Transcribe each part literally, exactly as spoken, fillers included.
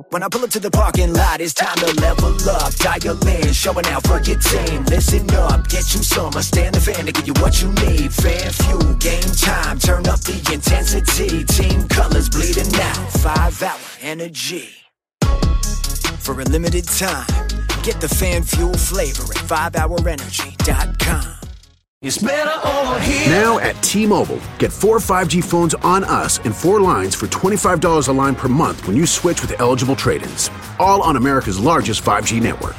When I pull up to the parking lot, it's time to level up. Dial in, showing out for your team. Listen up, get you some. I stand the fan to give you what you need. Fan fuel, game time, turn up the intensity. Team colors bleeding out, five hour energy. For a limited time, get the fan fuel flavor at five hour energy dot com. It's better over here. Now at T-Mobile, get four five G phones on us and four lines for twenty-five dollars a line per month when you switch with eligible trade-ins. All on America's largest five G network.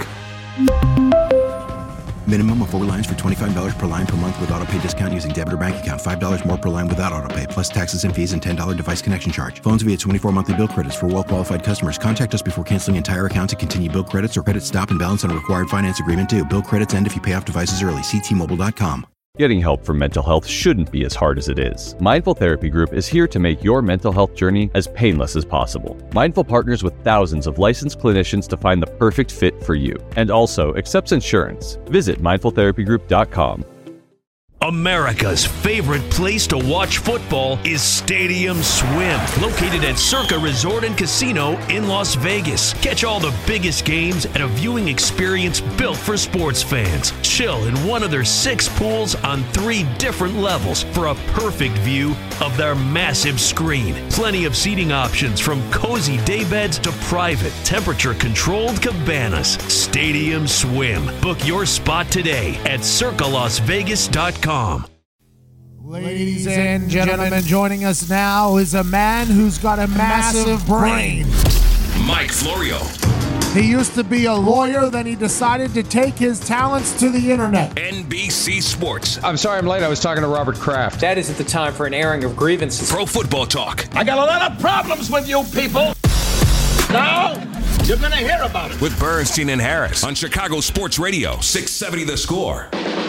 Minimum of four lines for twenty-five dollars per line per month with autopay discount using debit or bank account. five dollars more per line without autopay, plus taxes and fees and ten dollars device connection charge. Phones via twenty-four monthly bill credits for well-qualified customers. Contact us before canceling entire account to continue bill credits or credit stop and balance on a required finance agreement due. Bill credits end if you pay off devices early. See T Mobile dot com. Getting help for mental health shouldn't be as hard as it is. Mindful Therapy Group is here to make your mental health journey as painless as possible. Mindful partners with thousands of licensed clinicians to find the perfect fit for you, and also accepts insurance. Visit mindful therapy group dot com. America's favorite place to watch football is Stadium Swim, located at Circa Resort and Casino in Las Vegas. Catch all the biggest games at a viewing experience built for sports fans. Chill in one of their six pools on three different levels for a perfect view of their massive screen. Plenty of seating options from cozy daybeds to private, temperature-controlled cabanas. Stadium Swim. Book your spot today at circa las vegas dot com. Ladies and gentlemen, joining us now is a man who's got a massive brain. Mike Florio. He used to be a lawyer, then he decided to take his talents to the internet. N B C Sports. I'm sorry I'm late. I was talking to Robert Kraft. That isn't the time for an airing of grievances. Pro Football Talk. I got a lot of problems with you people. Now, you're going to hear about it. With Bernstein and Harris on Chicago Sports Radio, six seventy The Score.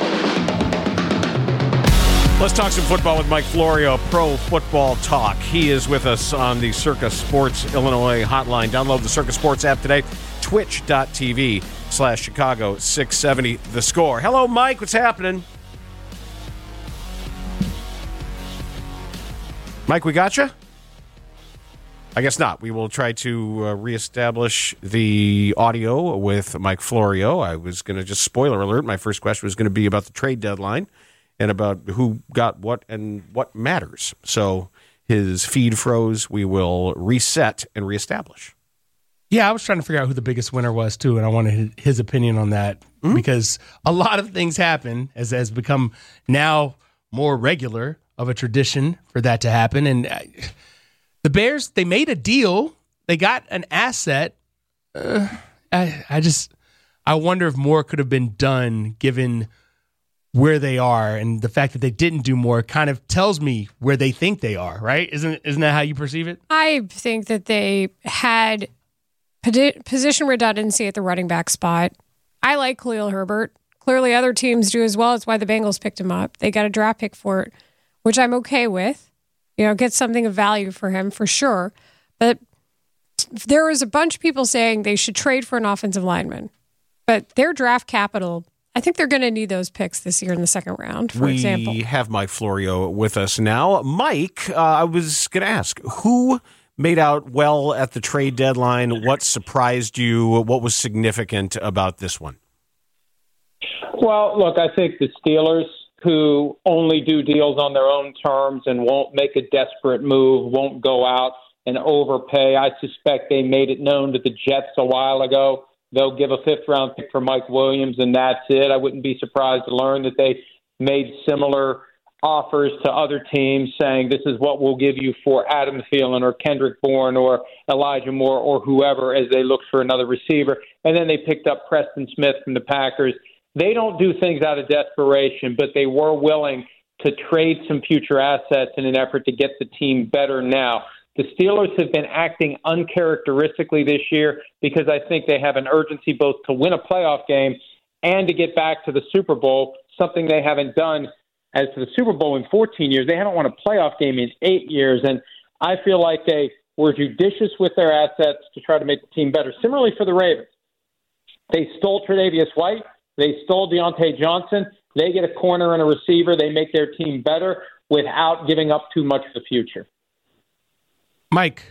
Let's talk some football with Mike Florio, Pro Football Talk. He is with us on the Circa Sports Illinois hotline. Download the Circa Sports app today, twitch dot t v slash Chicago six seventy The Score. Hello, Mike. What's happening? Mike, we got you? I guess not. We will try to uh, reestablish the audio with Mike Florio. I was going to just, spoiler alert, my first question was going to be about the trade deadline and about who got what and what matters. So his feed froze. We will reset and reestablish. Yeah, I was trying to figure out who the biggest winner was, too, and I wanted his opinion on that mm-hmm. because a lot of things happen, as has become now more regular of a tradition for that to happen. And uh, the Bears, they made a deal. They got an asset. Uh, I, I just, I wonder if more could have been done given where they are, and the fact that they didn't do more kind of tells me where they think they are, right? Isn't isn't that how you perceive it? I think that they had position redundancy at the running back spot. I like Khalil Herbert. Clearly other teams do as well. It's why the Bengals picked him up. They got a draft pick for it, which I'm okay with. You know, get something of value for him for sure. But there was a bunch of people saying they should trade for an offensive lineman. But their draft capital, I think they're going to need those picks this year in the second round, for we example. We have Mike Florio with us now. Mike, uh, I was going to ask, who made out well at the trade deadline? What surprised you? What was significant about this one? Well, look, I think the Steelers, who only do deals on their own terms and won't make a desperate move, won't go out and overpay. I suspect they made it known to the Jets a while ago. They'll give a fifth-round pick for Mike Williams, and that's it. I wouldn't be surprised to learn that they made similar offers to other teams saying this is what we'll give you for Adam Thielen or Kendrick Bourne or Elijah Moore or whoever as they look for another receiver. And then they picked up Preston Smith from the Packers. They don't do things out of desperation, but they were willing to trade some future assets in an effort to get the team better now. The Steelers have been acting uncharacteristically this year because I think they have an urgency both to win a playoff game and to get back to the Super Bowl, something they haven't done as to the Super Bowl in fourteen years. They haven't won a playoff game in eight years, and I feel like they were judicious with their assets to try to make the team better. Similarly for the Ravens, they stole Tre'Davious White. They stole Deontay Johnson. They get a corner and a receiver. They make their team better without giving up too much for the future. Mike,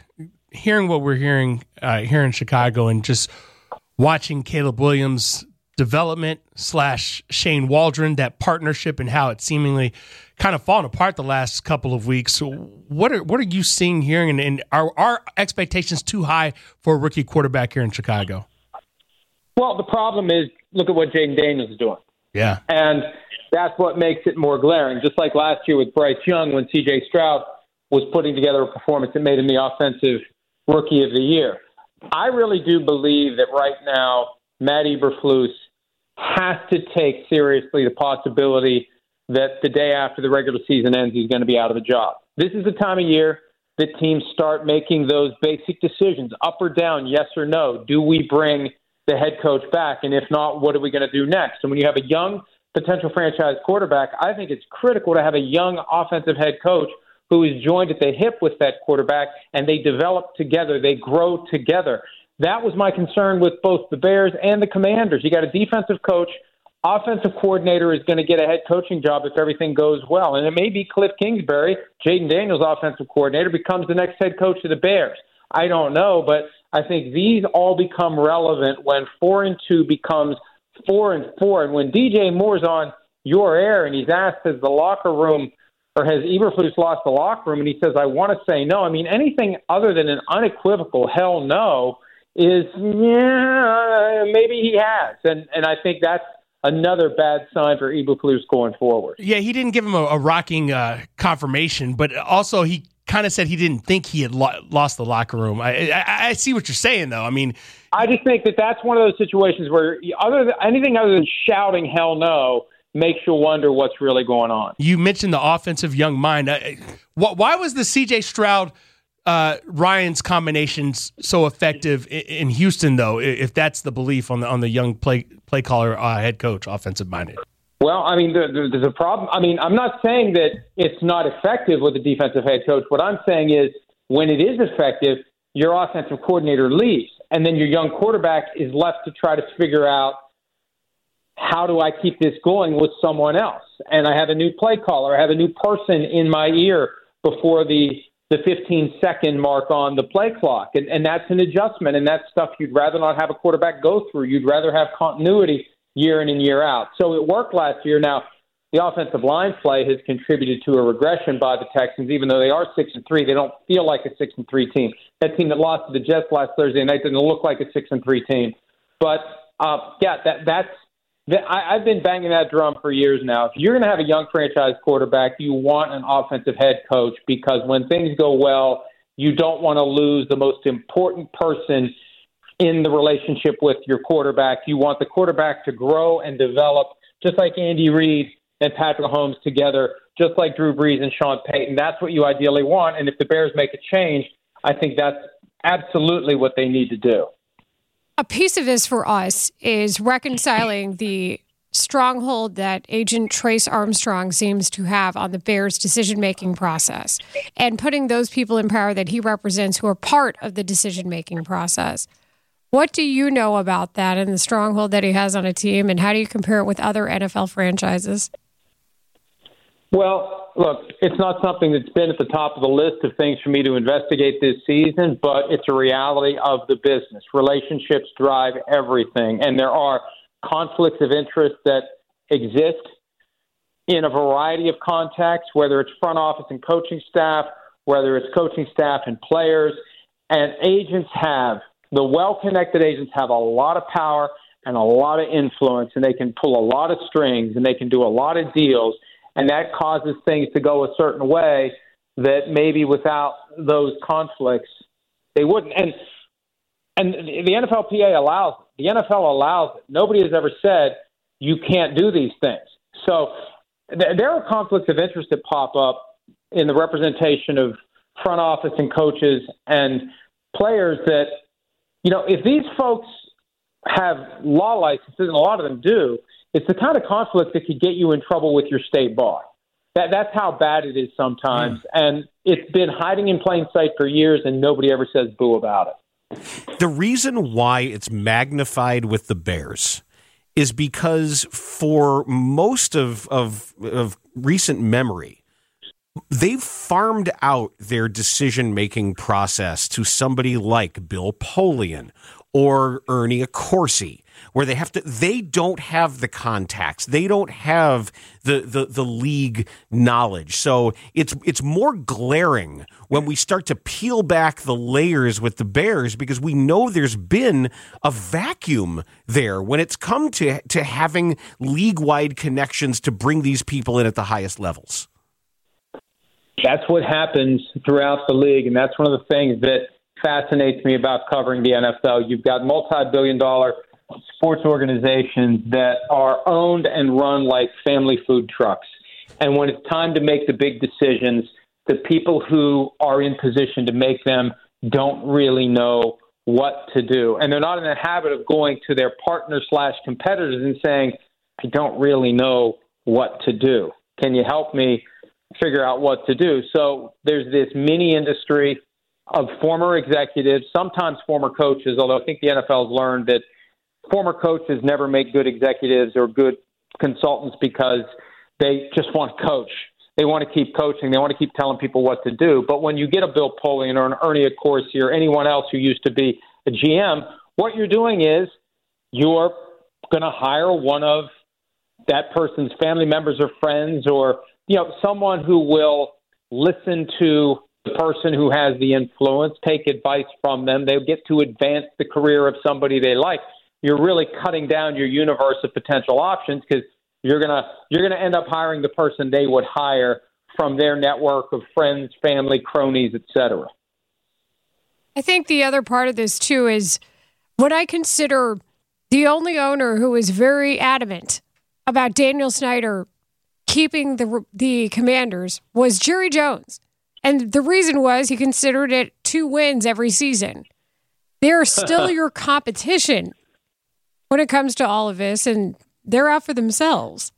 hearing what we're hearing uh, here in Chicago and just watching Caleb Williams' development slash Shane Waldron, that partnership and how it's seemingly kind of fallen apart the last couple of weeks. So what are what are you seeing, hearing, and, and are our expectations too high for a rookie quarterback here in Chicago? Well, the problem is, look at what Jaden Daniels is doing. Yeah. And that's what makes it more glaring. Just like last year with Bryce Young when C J Stroud was putting together a performance that made him the offensive rookie of the year. I really do believe that right now Matt Eberflus has to take seriously the possibility that the day after the regular season ends, he's going to be out of a job. This is the time of year that teams start making those basic decisions, up or down, yes or no. Do we bring the head coach back? And if not, what are we going to do next? And when you have a young potential franchise quarterback, I think it's critical to have a young offensive head coach who is joined at the hip with that quarterback, and they develop together, they grow together. That was my concern with both the Bears and the Commanders. You got a defensive coach, offensive coordinator is going to get a head coaching job if everything goes well. And it may be Cliff Kingsbury, Jaden Daniels' offensive coordinator, becomes the next head coach of the Bears. I don't know, but I think these all become relevant when four and two becomes four and four. And when D J Moore's on your air and he's asked, has the locker room or has Eberflus lost the locker room? And he says, I want to say no. I mean, anything other than an unequivocal hell no is, yeah, maybe he has. And and I think that's another bad sign for Eberflus going forward. Yeah, he didn't give him a, a rocking uh, confirmation, but also he kind of said he didn't think he had lo- lost the locker room. I, I, I see what you're saying, though. I mean, I just think that that's one of those situations where other than, anything other than shouting hell no makes you wonder what's really going on. You mentioned the offensive young mind. Uh, why was the C J Stroud uh, Ryans combinations so effective in Houston, though? If that's the belief on the on the young play play caller, uh, head coach, offensive minded. Well, I mean, there, there's a problem. I mean, I'm not saying that it's not effective with a defensive head coach. What I'm saying is when it is effective, your offensive coordinator leaves, and then your young quarterback is left to try to figure out, how do I keep this going with someone else? And I have a new play caller. I have a new person in my ear before the the fifteen-second mark on the play clock. And, and that's an adjustment, and that's stuff you'd rather not have a quarterback go through. You'd rather have continuity year in and year out. So it worked last year. Now, the offensive line play has contributed to a regression by the Texans. Even though they are six and three, they don't feel like a six and three team. That team that lost to the Jets last Thursday night didn't look like a six and three team. But uh, yeah, that that's that, I, I've been banging that drum for years now. If you're going to have a young franchise quarterback, you want an offensive head coach, because when things go well, you don't want to lose the most important person in the relationship with your quarterback. You want the quarterback to grow and develop, just like Andy Reid and Patrick Mahomes together, just like Drew Brees and Sean Payton. That's what you ideally want. And if the Bears make a change, I think that's absolutely what they need to do. A piece of this for us is reconciling the stronghold that Agent Trace Armstrong seems to have on the Bears' decision-making process and putting those people in power that he represents who are part of the decision-making process. What do you know about that and the stronghold that he has on a team, and how do you compare it with other N F L franchises? Well, look, it's not something that's been at the top of the list of things for me to investigate this season, but it's a reality of the business. Relationships drive everything, and there are conflicts of interest that exist in a variety of contexts, whether it's front office and coaching staff, whether it's coaching staff and players, and agents have The well-connected agents have a lot of power and a lot of influence, and they can pull a lot of strings, and they can do a lot of deals, and that causes things to go a certain way that maybe without those conflicts they wouldn't. And and the N F L P A allows it. The N F L allows it. Nobody has ever said you can't do these things. So th- there are conflicts of interest that pop up in the representation of front office and coaches and players that, you know, if these folks have law licenses, and a lot of them do, it's the kind of conflict that could get you in trouble with your state bar. That That's how bad it is sometimes. Mm. And it's been hiding in plain sight for years, and nobody ever says boo about it. The reason why it's magnified with the Bears is because for most of, of, of recent memory, they've farmed out their decision-making process to somebody like Bill Polian or Ernie Accorsi, where they have to, they don't have the contacts. They don't have the, the, the league knowledge. So it's, it's more glaring when we start to peel back the layers with the Bears, because we know there's been a vacuum there when it's come to, to having league-wide connections to bring these people in at the highest levels. That's what happens throughout the league, and that's one of the things that fascinates me about covering the N F L. You've got multi-billion dollar sports organizations that are owned and run like family food trucks. And when it's time to make the big decisions, the people who are in position to make them don't really know what to do. And they're not in the habit of going to their partner slash competitors and saying, I don't really know what to do. Can you help me figure out what to do? So there's this mini industry of former executives, sometimes former coaches, although I think the N F L has learned that former coaches never make good executives or good consultants because they just want to coach. They want to keep coaching. They want to keep telling people what to do. But when you get a Bill Polian or an Ernie Accorsi or anyone else who used to be a G M, what you're doing is you're going to hire one of that person's family members or friends, or you know, someone who will listen to the person who has the influence, take advice from them. They'll get to advance the career of somebody they like. You're really cutting down your universe of potential options because you're gonna you're gonna end up hiring the person they would hire from their network of friends, family, cronies, et cetera. I think the other part of this too is what I consider the only owner who is very adamant about Daniel Snyder keeping the the Commanders was Jerry Jones. And the reason was he considered it two wins every season. They're still your competition when it comes to all of this, and they're out for themselves.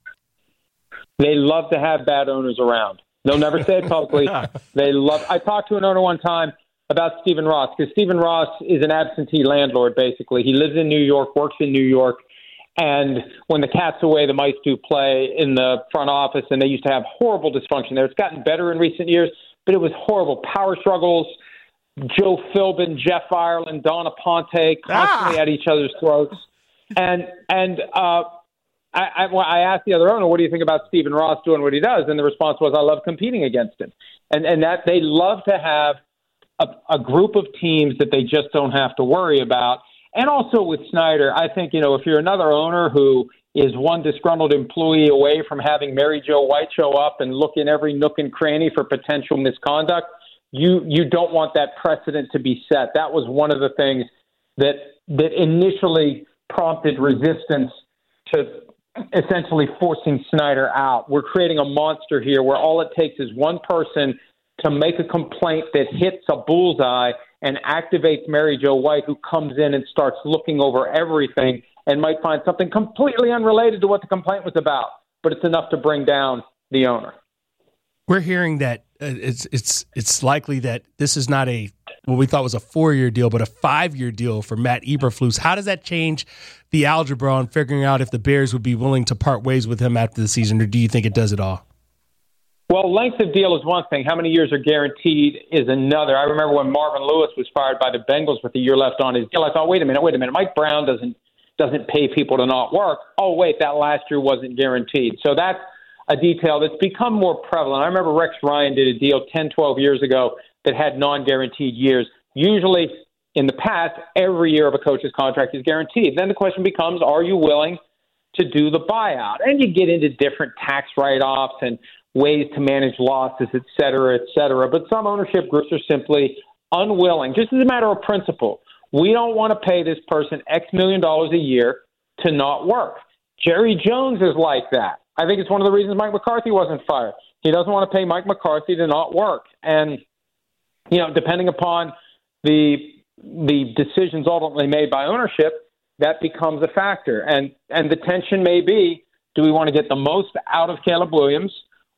They love to have bad owners around. They'll never say it publicly. They love. I talked to an owner one time about Stephen Ross, because Stephen Ross is an absentee landlord, basically. He lives in New York, works in New York, and when the cat's away, the mice do play in the front office, and they used to have horrible dysfunction there. It's gotten better in recent years, but it was horrible. Power struggles, Joe Philbin, Jeff Ireland, Donna Ponte, constantly ah. at each other's throats. And and uh, I, I, I asked the other owner, what do you think about Stephen Ross doing what he does? And the response was, I love competing against him. And and that they love to have a, a group of teams that they just don't have to worry about. And also with Snyder, I think, you know, if you're another owner who is one disgruntled employee away from having Mary Jo White show up and look in every nook and cranny for potential misconduct, you you don't want that precedent to be set. That was one of the things that that initially prompted resistance to essentially forcing Snyder out. We're creating a monster here where all it takes is one person to make a complaint that hits a bullseye and activates Mary Jo White, who comes in and starts looking over everything and might find something completely unrelated to what the complaint was about, but it's enough to bring down the owner. We're hearing that uh, it's it's it's likely that this is not a what we thought was a four-year deal, but a five-year deal for Matt Eberflus. How does that change the algebra on figuring out if the Bears would be willing to part ways with him after the season, or do you think it does it all? Well, length of deal is one thing. How many years are guaranteed is another. I remember when Marvin Lewis was fired by the Bengals with a year left on his deal. I thought, wait a minute, wait a minute. Mike Brown doesn't doesn't pay people to not work. Oh, wait, that last year wasn't guaranteed. So that's a detail that's become more prevalent. I remember Rex Ryan did a deal ten, twelve years ago that had non-guaranteed years. Usually in the past, every year of a coach's contract is guaranteed. Then the question becomes, are you willing to do the buyout? And you get into different tax write-offs and ways to manage losses, et cetera, et cetera. But some ownership groups are simply unwilling, just as a matter of principle. We don't want to pay this person X million dollars a year to not work. Jerry Jones is like that. I think it's one of the reasons Mike McCarthy wasn't fired. He doesn't want to pay Mike McCarthy to not work. And, you know, depending upon the the decisions ultimately made by ownership, that becomes a factor. And and the tension may be, do we want to get the most out of Caleb Williams,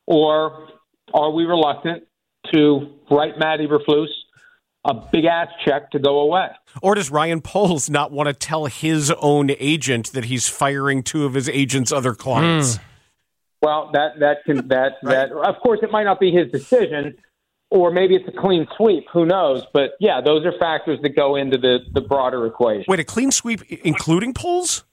or are we reluctant to write Matt Eberflus a big-ass check to go away? Or does Ryan Poles not want to tell his own agent that he's firing two of his agent's other clients? Mm. Well, that that can that Right. that of course it might not be his decision, or maybe it's a clean sweep. Who knows? But yeah, those are factors that go into the the broader equation. Wait, a clean sweep including polls?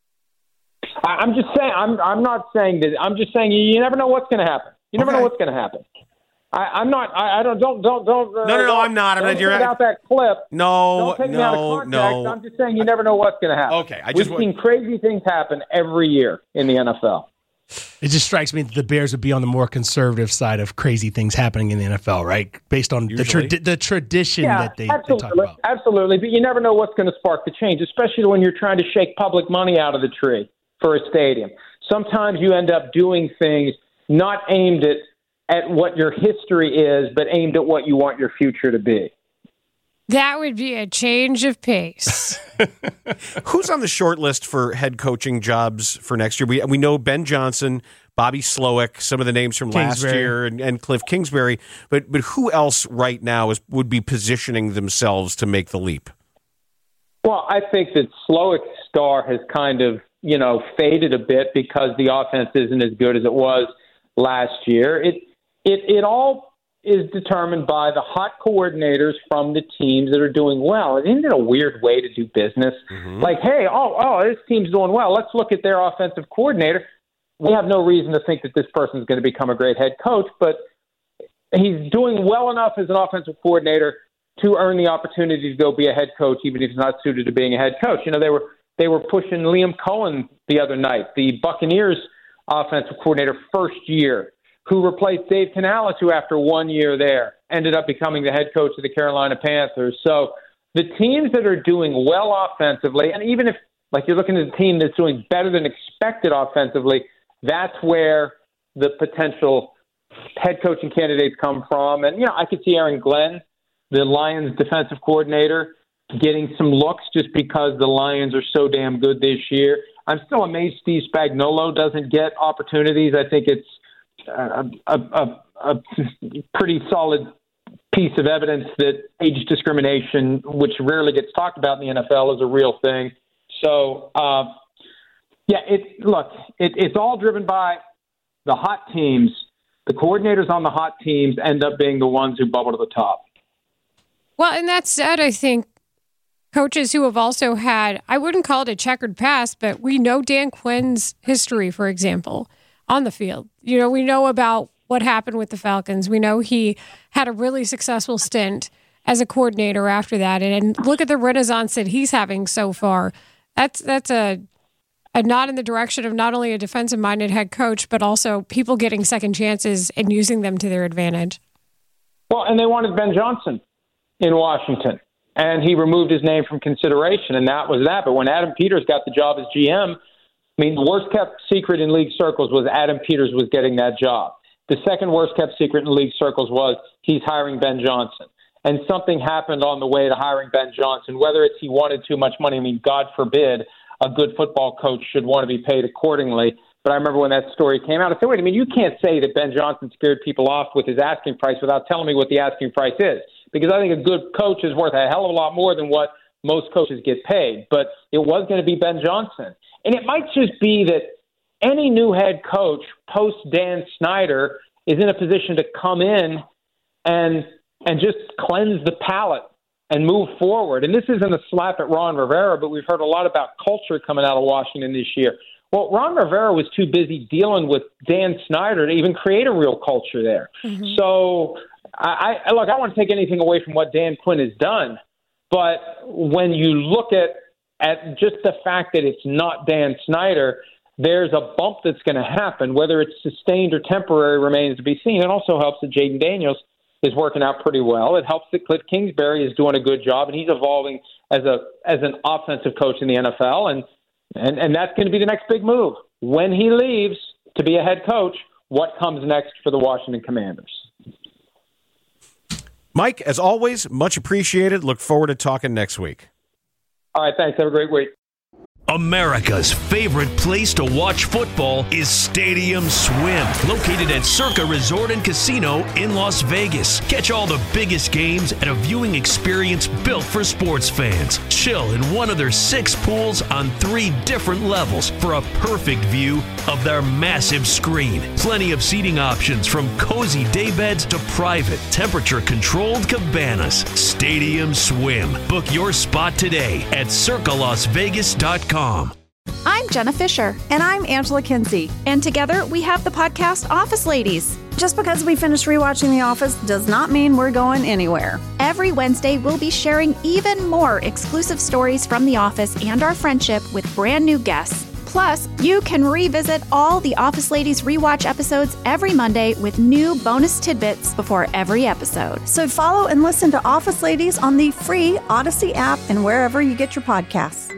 I, I'm just saying. I'm I'm not saying that. I'm just saying you, you never know what's going to happen. You never Okay. know what's going to happen. I, I'm not. I, I don't. Don't. Don't. Don't. Uh, No, no, no, I'm not. I'm don't not. You're take right. out that clip. No, Don't take me out of no, context. no. I'm just saying you never know what's going to happen. Okay, I just We've want- seen crazy things happen every year in the N F L. It just strikes me that the Bears would be on the more conservative side of crazy things happening in the N F L, right? Based on the, Usually. tradi- the tradition Yeah, that they, they absolutely, talk about. absolutely. But you never know what's going to spark the change, especially when you're trying to shake public money out of the tree for a stadium. Sometimes you end up doing things not aimed at at what your history is, but aimed at what you want your future to be. That would be a change of pace. Who's on the short list for head coaching jobs for next year? We we know Ben Johnson, Bobby Slowick, some of the names from last Kingsbury. year, and, and Cliff Kingsbury. But but who else right now is would be positioning themselves to make the leap? Well, I think that Slowick's star has kind of, you know, faded a bit because the offense isn't as good as it was last year. It it it all is determined by the hot coordinators from the teams that are doing well. Isn't it a weird way to do business? Mm-hmm. Like, hey, oh, oh, this team's doing well. Let's look at their offensive coordinator. We have no reason to think that this person's going to become a great head coach, but he's doing well enough as an offensive coordinator to earn the opportunity to go be a head coach, even if he's not suited to being a head coach. You know, they were they were pushing Liam Cohen the other night, the Buccaneers offensive coordinator first year, who replaced Dave Canales, who after one year there ended up becoming the head coach of the Carolina Panthers. So the teams that are doing well offensively, and even if like you're looking at a team that's doing better than expected offensively, that's where the potential head coaching candidates come from. And, you know, I could see Aaron Glenn, the Lions defensive coordinator, getting some looks just because the Lions are so damn good this year. I'm still amazed Steve Spagnuolo doesn't get opportunities. I think it's a, a, a, a pretty solid piece of evidence that age discrimination, which rarely gets talked about in the N F L, is a real thing. So, uh, yeah, it, look, it, it's all driven by the hot teams. The coordinators on the hot teams end up being the ones who bubble to the top. Well, and that said, I think coaches who have also had, I wouldn't call it a checkered past, but we know Dan Quinn's history, for example, on the field. You know, we know about what happened with the Falcons. We know he had a really successful stint as a coordinator after that. And, and look at the renaissance that he's having so far. That's that's a, a nod in the direction of not only a defensive-minded head coach, but also people getting second chances and using them to their advantage. Well, and they wanted Ben Johnson in Washington, and he removed his name from consideration, and that was that. But when Adam Peters got the job as G M, I mean, the worst-kept secret in league circles was Adam Peters was getting that job. The second worst-kept secret in league circles was he's hiring Ben Johnson. And something happened on the way to hiring Ben Johnson, whether it's he wanted too much money. I mean, God forbid a good football coach should want to be paid accordingly. But I remember when that story came out, I said, wait, I mean, you can't say that Ben Johnson scared people off with his asking price without telling me what the asking price is. Because I think a good coach is worth a hell of a lot more than what most coaches get paid. But it was going to be Ben Johnson. And it might just be that any new head coach post Dan Snyder is in a position to come in and and just cleanse the palate and move forward. And this isn't a slap at Ron Rivera, but we've heard a lot about culture coming out of Washington this year. Well, Ron Rivera was too busy dealing with Dan Snyder to even create a real culture there. Mm-hmm. So, I, I look, I don't want to take anything away from what Dan Quinn has done, but when you look at, at just the fact that it's not Dan Snyder, there's a bump that's going to happen. Whether it's sustained or temporary remains to be seen. It also helps that Jaden Daniels is working out pretty well. It helps that Cliff Kingsbury is doing a good job, and he's evolving as a as an offensive coach in the N F L, and and, and that's going to be the next big move. When he leaves to be a head coach, what comes next for the Washington Commanders? Mike, as always, much appreciated. Look forward to talking next week. All right, thanks. Have a great week. America's favorite place to watch football is Stadium Swim, located at Circa Resort and Casino in Las Vegas. Catch all the biggest games at a viewing experience built for sports fans. Chill in one of their six pools on three different levels for a perfect view of their massive screen. Plenty of seating options from cozy daybeds to private, temperature-controlled cabanas. Stadium Swim. Book your spot today at circa las vegas dot com. I'm Jenna Fisher. And I'm Angela Kinsey. And together we have the podcast Office Ladies. Just because we finished rewatching The Office does not mean we're going anywhere. Every Wednesday, we'll be sharing even more exclusive stories from The Office and our friendship with brand new guests. Plus, you can revisit all the Office Ladies rewatch episodes every Monday with new bonus tidbits before every episode. So follow and listen to Office Ladies on the free Odyssey app and wherever you get your podcasts.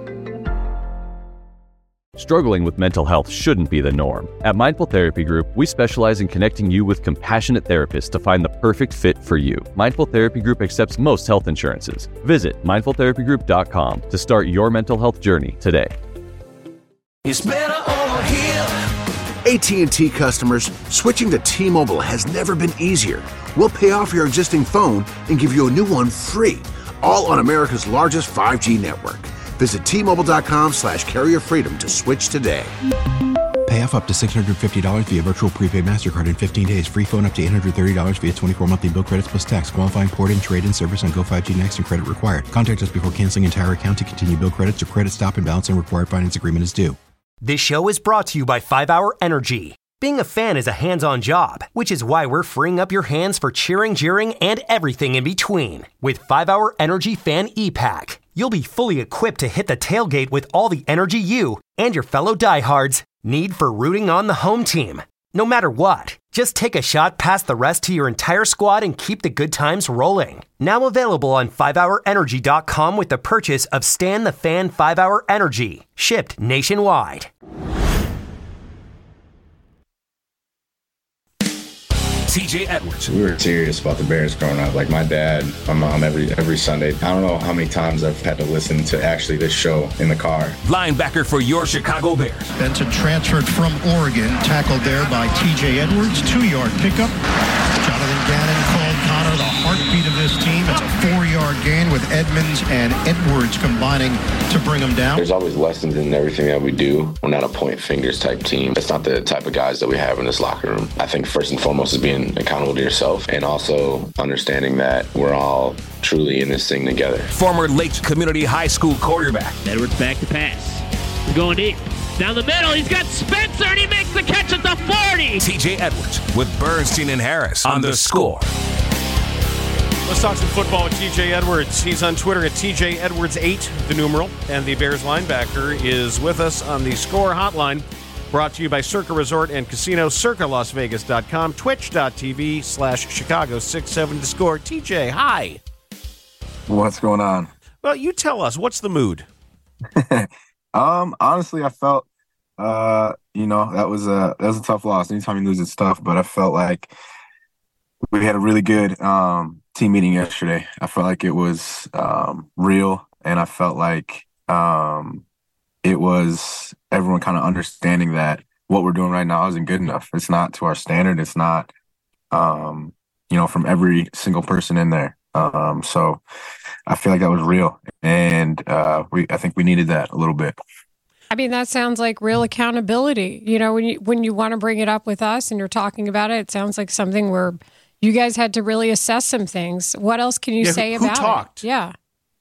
Struggling with mental health shouldn't be the norm. At Mindful Therapy Group, we specialize in connecting you with compassionate therapists to find the perfect fit for you. Mindful Therapy Group accepts most health insurances. Visit mindful therapy group dot com to start your mental health journey today. It's better over here. A T and T customers, switching to T-Mobile has never been easier. We'll pay off your existing phone and give you a new one free, all on America's largest five G network. Visit T Mobile dot com slash carrier freedom to switch today. Pay off up to six hundred fifty dollars via virtual prepaid MasterCard in fifteen days. Free phone up to eight hundred thirty dollars via twenty-four monthly bill credits plus tax. Qualifying port-in, trade-in service on Go five G Next and credit required. Contact us before canceling entire account to continue bill credits or credit stop and balance and required finance agreement is due. This show is brought to you by five hour Energy. Being a fan is a hands-on job, which is why we're freeing up your hands for cheering, jeering, and everything in between. With five hour Energy Fan E-Pack, you'll be fully equipped to hit the tailgate with all the energy you and your fellow diehards need for rooting on the home team. No matter what, just take a shot past the rest to your entire squad and keep the good times rolling. Now available on five hour energy dot com with the purchase of Stan the Fan five hour Energy, shipped nationwide. T J Edwards. We were serious about the Bears growing up. Like my dad, my mom, every every Sunday. I don't know how many times I've had to listen to actually this show in the car. Linebacker for your Chicago Bears. Benson transferred from Oregon, tackled there by T J Edwards. Two-yard pickup. Jonathan Gannon called Connor the heartbeat of this team. It's a four-yard gain with Edmonds and Edwards combining to bring them down. There's always lessons in everything that we do. We're not a point fingers type team. That's not the type of guys that we have in this locker room. I think first and foremost is being accountable to yourself and also understanding that we're all truly in this thing together. Former Lakes Community High School quarterback. Edwards back to pass. He's going deep. Down the middle, he's got Spencer, and he makes the catch at the forty. T J Edwards with Bernstein and Harris on The Score. Let's talk some football with T J Edwards. He's on Twitter at T J Edwards eight, the numeral, and the Bears linebacker is with us on the Score hotline, brought to you by Circa Resort and Casino, circa las vegas dot com, twitch.tv slash Chicago six seven to score. T J, hi. What's going on? Well, you tell us, what's the mood? um, honestly, I felt, uh, you know, that was a that was a tough loss. Anytime you lose, it's tough. But I felt like we had a really good um, team meeting yesterday. I felt like it was um, real, and I felt like um, it was everyone kind of understanding that what we're doing right now isn't good enough. It's not to our standard. It's not, um, you know, from every single person in there. Um, so I feel like that was real, and uh, we I think we needed that a little bit. I mean, that sounds like real accountability. You know, when you when you want to bring it up with us and you're talking about it, it sounds like something where you guys had to really assess some things. What else can you yeah, say who, about who talked? it? Yeah.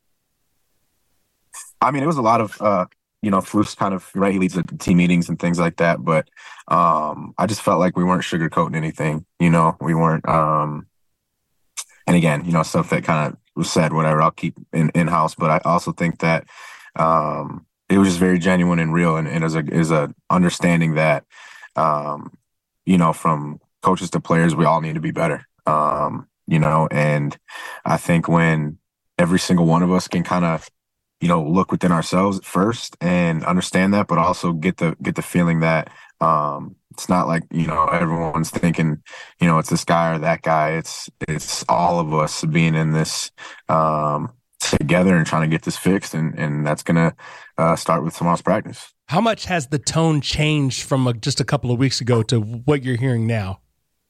I mean, it was a lot of, uh, you know, Floof's kind of, right, he leads the team meetings and things like that. But um, I just felt like we weren't sugarcoating anything, you know, we weren't, um, and again, you know, stuff that kind of was said, whatever, I'll keep in, in-house. But I also think that um, it was just very genuine and real. And, and as a, is a understanding that, um, you know, from coaches to players, we all need to be better, um, you know, and I think when every single one of us can kind of, you know, look within ourselves first and understand that, but also get the, get the feeling that um, it's not like, you know, everyone's thinking, you know, it's this guy or that guy. It's, it's all of us being in this um, together and trying to get this fixed. And, and that's going to uh, start with tomorrow's practice. How much has the tone changed from a, just a couple of weeks ago to what you're hearing now?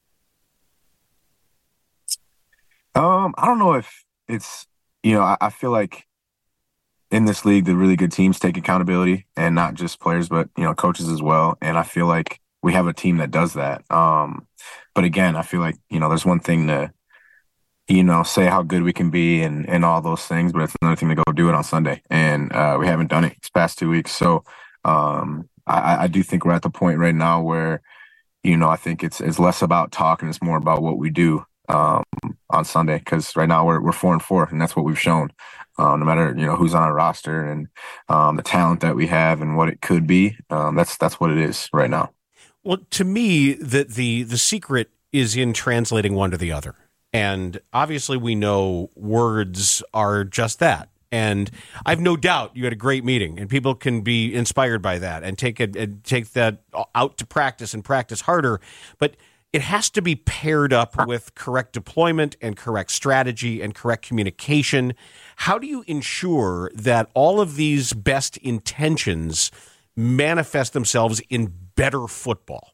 Um, I don't know if it's, you know, I, I feel like in this league, the really good teams take accountability, and not just players, but, you know, coaches as well. And I feel like we have a team that does that. Um, but again, I feel like, you know, there's one thing to, you know, say how good we can be and, and all those things, but it's another thing to go do it on Sunday. And uh, we haven't done it these past two weeks. So um, I, I do think we're at the point right now where, you know, I think it's it's less about talking, it's more about what we do um, on Sunday. Because right now we're we're four and four, and that's what we've shown. Uh, no matter, you know, who's on our roster and um, the talent that we have and what it could be, um, that's that's what it is right now. Well, to me, the the the secret is in translating one to the other. And obviously we know words are just that. And I've no doubt you had a great meeting, and people can be inspired by that and take it and take that out to practice and practice harder. But it has to be paired up with correct deployment and correct strategy and correct communication. How do you ensure that all of these best intentions manifest themselves in better football?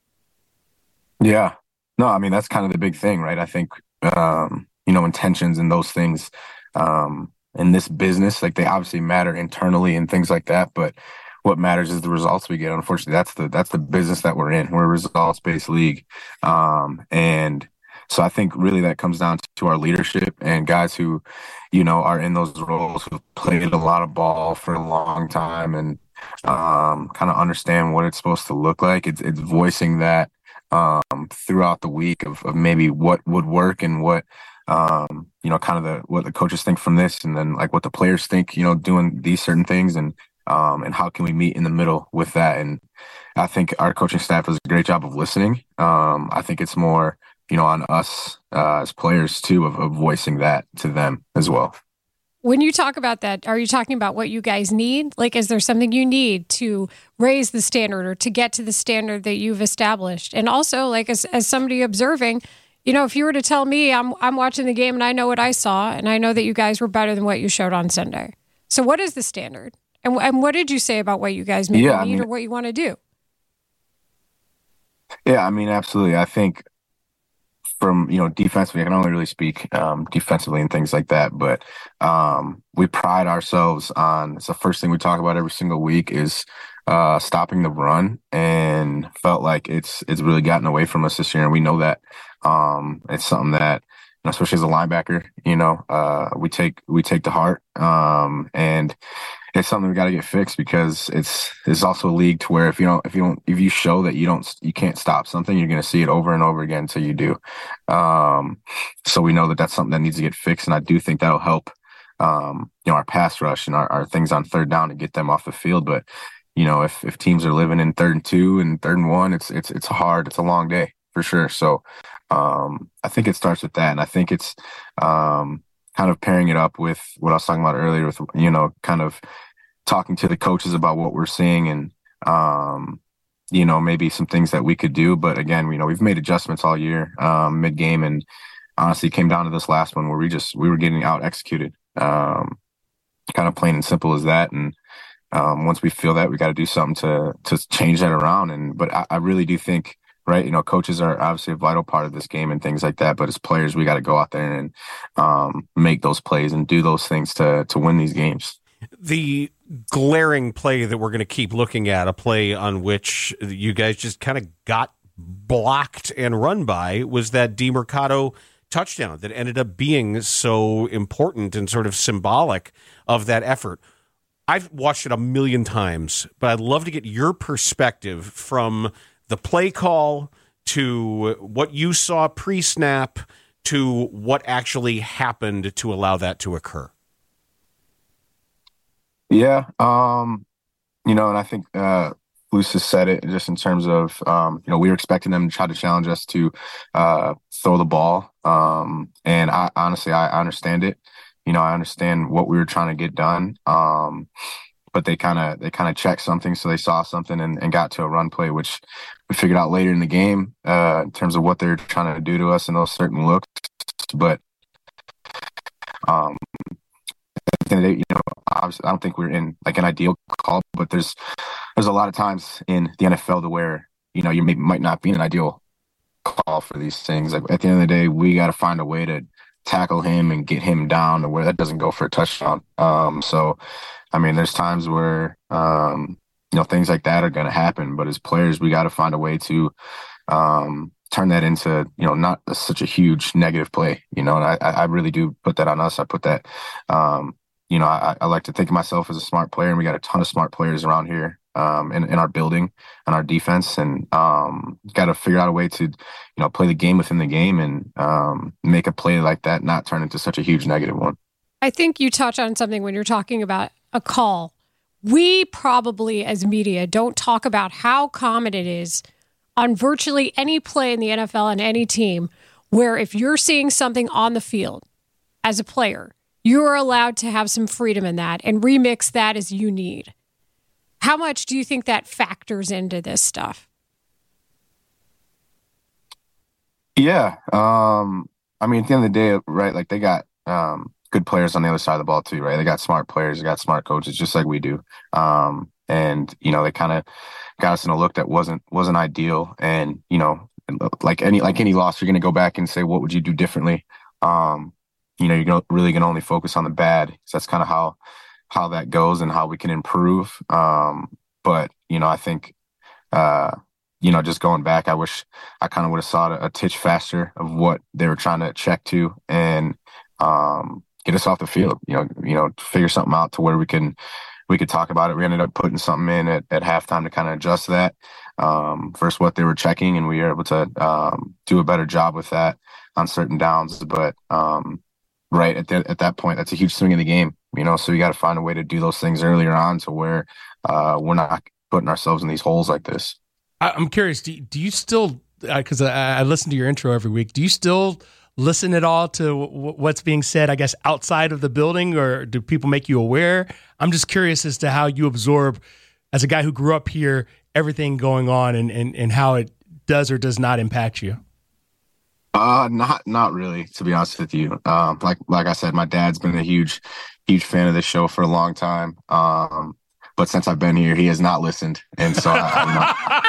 Yeah. No, I mean, that's kind of the big thing, right? I think, um, you know, intentions and those things um, in this business, like they obviously matter internally and things like that. But what matters is the results we get. Unfortunately, that's the that's the business that we're in. We're a results-based league. Um, and so I think really that comes down to our leadership and guys who, you know, are in those roles, who've played a lot of ball for a long time and um, kind of understand what it's supposed to look like. It's, it's voicing that um, throughout the week of, of maybe what would work and what, um, you know, kind of the, what the coaches think from this, and then like what the players think, you know, doing these certain things, and, um, and how can we meet in the middle with that. And I think our coaching staff does a great job of listening. Um, I think it's more, you know, on us uh, as players too, of, of voicing that to them as well. When you talk about that, are you talking about what you guys need? Like, is there something you need to raise the standard or to get to the standard that you've established? And also, like, as, as somebody observing, you know, if you were to tell me I'm I'm watching the game and I know what I saw, and I know that you guys were better than what you showed on Sunday. So what is the standard? And, and what did you say about what you guys maybe yeah, need I mean, or what you want to do? Yeah, I mean, absolutely. I think from, you know, defensively, I can only really speak um, defensively and things like that, but um, we pride ourselves on, it's the first thing we talk about every single week is uh, stopping the run, and felt like it's it's really gotten away from us this year, and we know that. Um, it's something that, you know, especially as a linebacker, you know, uh, we take we take to heart, um, and it's something we got to get fixed, because it's it's also a league to where if you don't if you don't if you show that you don't you can't stop something, you're going to see it over and over again until you do. Um, so we know that that's something that needs to get fixed, and I do think that'll help, um, you know, our pass rush and our, our things on third down to get them off the field. But you know, if if teams are living in third and two and third and one, it's it's it's hard. It's a long day for sure. So um, I think it starts with that, and I think it's um, kind of pairing it up with what I was talking about earlier, with, you know, kind of talking to the coaches about what we're seeing, and um, you know, maybe some things that we could do. But again, you know, we've made adjustments all year, um, mid game, and honestly, it came down to this last one where we just we were getting out executed, um, kind of plain and simple as that. And um, once we feel that, we got to do something to to change that around. And but I, I really do think, right, you know, coaches are obviously a vital part of this game and things like that. But as players, we got to go out there and um, make those plays and do those things to to win these games. The glaring play that we're going to keep looking at, a play on which you guys just kind of got blocked and run by, was that DeMercado touchdown that ended up being so important and sort of symbolic of that effort. I've watched it a million times, but I'd love to get your perspective from the play call to what you saw pre-snap to what actually happened to allow that to occur. Yeah, um, you know, and I think uh, Lucis said it just in terms of, um, you know, we were expecting them to try to challenge us to uh, throw the ball. Um, and I honestly, I understand it. You know, I understand what we were trying to get done. Um, but they kind of they kind of checked something, so they saw something and, and got to a run play, which we figured out later in the game uh, in terms of what they're trying to do to us in those certain looks. But um, the end of the day, you know, obviously, I don't think we're in like an ideal call, but there's there's a lot of times in the N F L to where, you know, you may, might not be in an ideal call for these things. Like, at the end of the day, we got to find a way to tackle him and get him down to where that doesn't go for a touchdown. Um, so, I mean, there's times where, um, you know, things like that are going to happen, but as players, we got to find a way to um, turn that into, you know, not a, such a huge negative play, you know, and I, I really do put that on us. I put that, um, you know, I, I like to think of myself as a smart player, and we got a ton of smart players around here um, in, in our building and our defense, and um, got to figure out a way to, you know, play the game within the game and um, make a play like that not turn into such a huge negative one. I think you touch on something when you're talking about a call. We probably, as media, don't talk about how common it is on virtually any play in the N F L and any team where if you're seeing something on the field as a player, you're allowed to have some freedom in that and remix that as you need. How much do you think that factors into this stuff? Yeah. Um, I mean, at the end of the day, right, like they got um, good players on the other side of the ball too, right? They got smart players, they got smart coaches, just like we do. Um, and, you know, they kind of got us in a look that wasn't wasn't ideal. And, you know, like any like any loss, you're going to go back and say, what would you do differently? Um, you know, you're really going to only focus on the bad. So that's kind of how how that goes and how we can improve. Um, but, you know, I think, uh, you know, just going back, I wish I kind of would have saw a, a titch faster of what they were trying to check to and um, get us off the field, you know, you know, figure something out to where we can, we could talk about it. We ended up putting something in at, at halftime to kind of adjust that um, versus what they were checking. And we were able to um, do a better job with that on certain downs. But um, right at, the, at that point, that's a huge swing in the game, you know, so you got to find a way to do those things earlier on to where uh, we're not putting ourselves in these holes like this. I'm curious, do, do you still, because I, I listen to your intro every week, do you still listen at all to w- what's being said, I guess, outside of the building, or do people make you aware? I'm just curious as to how you absorb, as a guy who grew up here, everything going on and, and, and how it does or does not impact you. Uh, not not really, to be honest with you. Um, like like I said, my dad's been a huge, huge fan of this show for a long time. Um, but since I've been here, he has not listened, and so I, I'm not.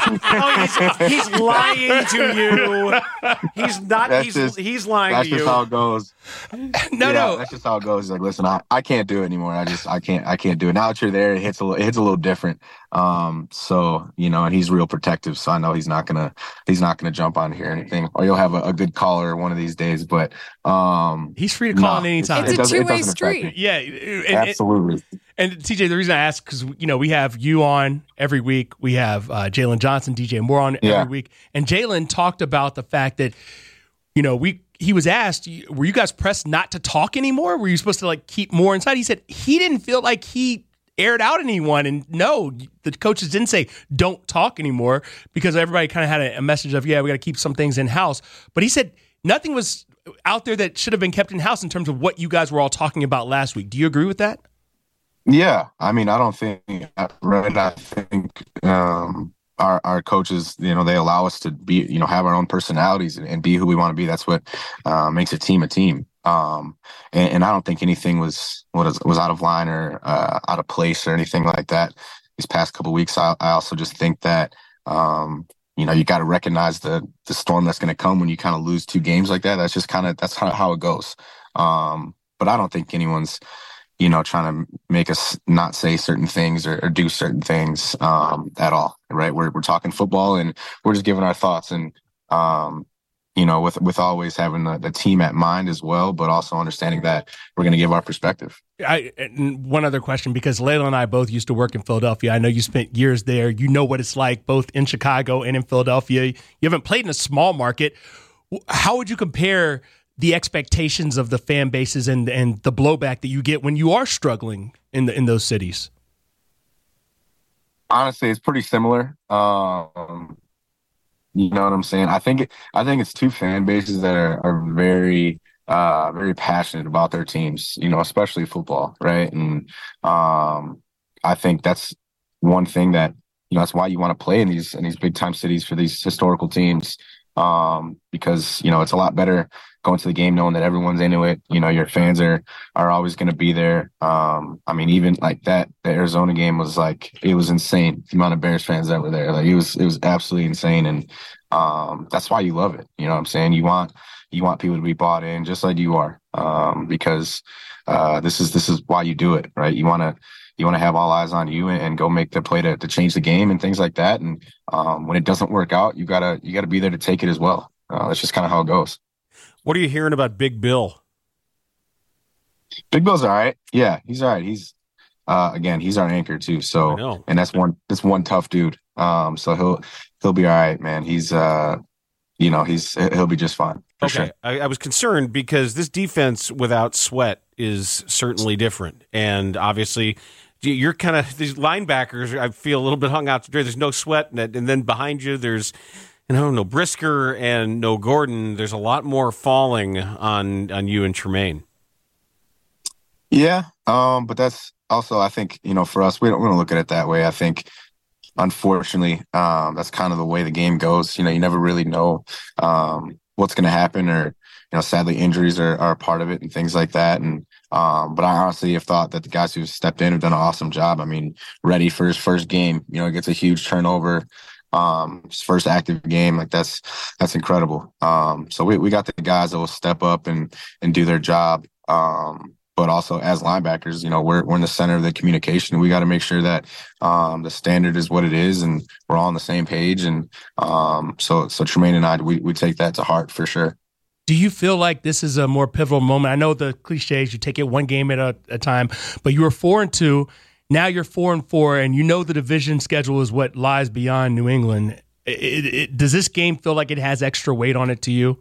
oh, he's, he's lying to you. He's not. That's he's just, he's lying that's to you. That's just how it goes. No, yeah, no, that's just how it goes. He's like, listen, I, I can't do it anymore. I just I can't I can't do it. Now that you're there, it hits a little, it hits a little different. Um, so you know, and he's real protective. So I know he's not gonna he's not gonna jump on here or anything. Or you'll have a, a good caller one of these days. But um, he's free to call no, in anytime. It's it a doesn't, two-way it doesn't street. affect me. Yeah, and, absolutely. And, and T J, the reason I ask, because you know we have you on every week. We have uh, Jalen Johnson, D J Moore on every Yeah. week, and Jalen talked about the fact that you know we. He was asked, were you guys pressed not to talk anymore? Were you supposed to like keep more inside? He said he didn't feel like he aired out anyone. And no, the coaches didn't say don't talk anymore because everybody kind of had a, a message of, yeah, we got to keep some things in house. But he said nothing was out there that should have been kept in house in terms of what you guys were all talking about last week. Do you agree with that? Yeah. I mean, I don't think, right. I think, um, Our, our coaches, you know, they allow us to be, you know, have our own personalities and, and be who we want to be. That's what uh, makes a team a team. Um, and, and I don't think anything was what is, was out of line or uh, out of place or anything like that. These past couple of weeks, I, I also just think that, um, you know, you got to recognize the the storm that's going to come when you kind of lose two games like that. That's just kind of that's how, how it goes. Um, but I don't think anyone's, you know, trying to make us not say certain things or, or do certain things um, at all, right? We're we're talking football and we're just giving our thoughts and, um, you know, with with always having the, the team at mind as well, but also understanding that we're going to give our perspective. I, and one other question, because Layla and I both used to work in Philadelphia. I know you spent years there. You know what it's like both in Chicago and in Philadelphia. You haven't played in a small market. How would you compare the expectations of the fan bases and and the blowback that you get when you are struggling in the in those cities? Honestly, it's pretty similar. Um, you know what I'm saying? I think it, I think it's two fan bases that are, are very uh, very passionate about their teams. You know, especially football, right? And um, I think that's one thing that you know that's why you want to play in these in these big time cities for these historical teams. um, because, you know, it's a lot better going to the game knowing that everyone's into it. You know, your fans are are always going to be there. Um, I mean, even like that, the Arizona game was like, it was insane, the amount of Bears fans that were there. Like, it was, it was absolutely insane. And um, that's why you love it. You know what I'm saying? You want, you want people to be bought in just like you are, um, because uh, this is, this is why you do it, right? You want to, you want to have all eyes on you and, and go make the play to, to change the game and things like that. And um, when it doesn't work out, you gotta, you gotta be there to take it as well. Uh, that's just kind of how it goes. What are you hearing about Big Bill? Big Bill's all right. Yeah, he's all right. He's uh, again, he's our anchor too. So, and that's one, that's one tough dude. Um, so he'll, he'll be all right, man. He's, uh, you know, he's, he'll be just fine. For Okay, sure. I, I was concerned because this defense without Sweat is certainly different, and obviously, you're kind of these linebackers. I feel a little bit hung out to dry. There's no Sweat, and, and then behind you, there's you know no Brisker and no Gordon. There's a lot more falling on on you and Tremaine. Yeah, um, but that's also, I think, you know, for us, we don't, we don't look at it that way. I think, unfortunately, um, that's kind of the way the game goes. You know, you never really know um, what's going to happen, or, you know, sadly, injuries are, are a part of it and things like that. And um, but I honestly have thought that the guys who've stepped in have done an awesome job. I mean, Reddy for his first game, you know, he gets a huge turnover. Um, his first active game, like that's that's incredible. Um, so we we got the guys that will step up and and do their job. Um, But also as linebackers, you know, we're we're in the center of the communication. We got to make sure that um, the standard is what it is, and we're all on the same page. And um, so, so Tremaine and I, we we take that to heart for sure. Do you feel like this is a more pivotal moment? I know the cliches, you take it one game at a, a time, but you were four and two. Now you're four and four, and you know the division schedule is what lies beyond New England. It, it, it, does this game feel like it has extra weight on it to you?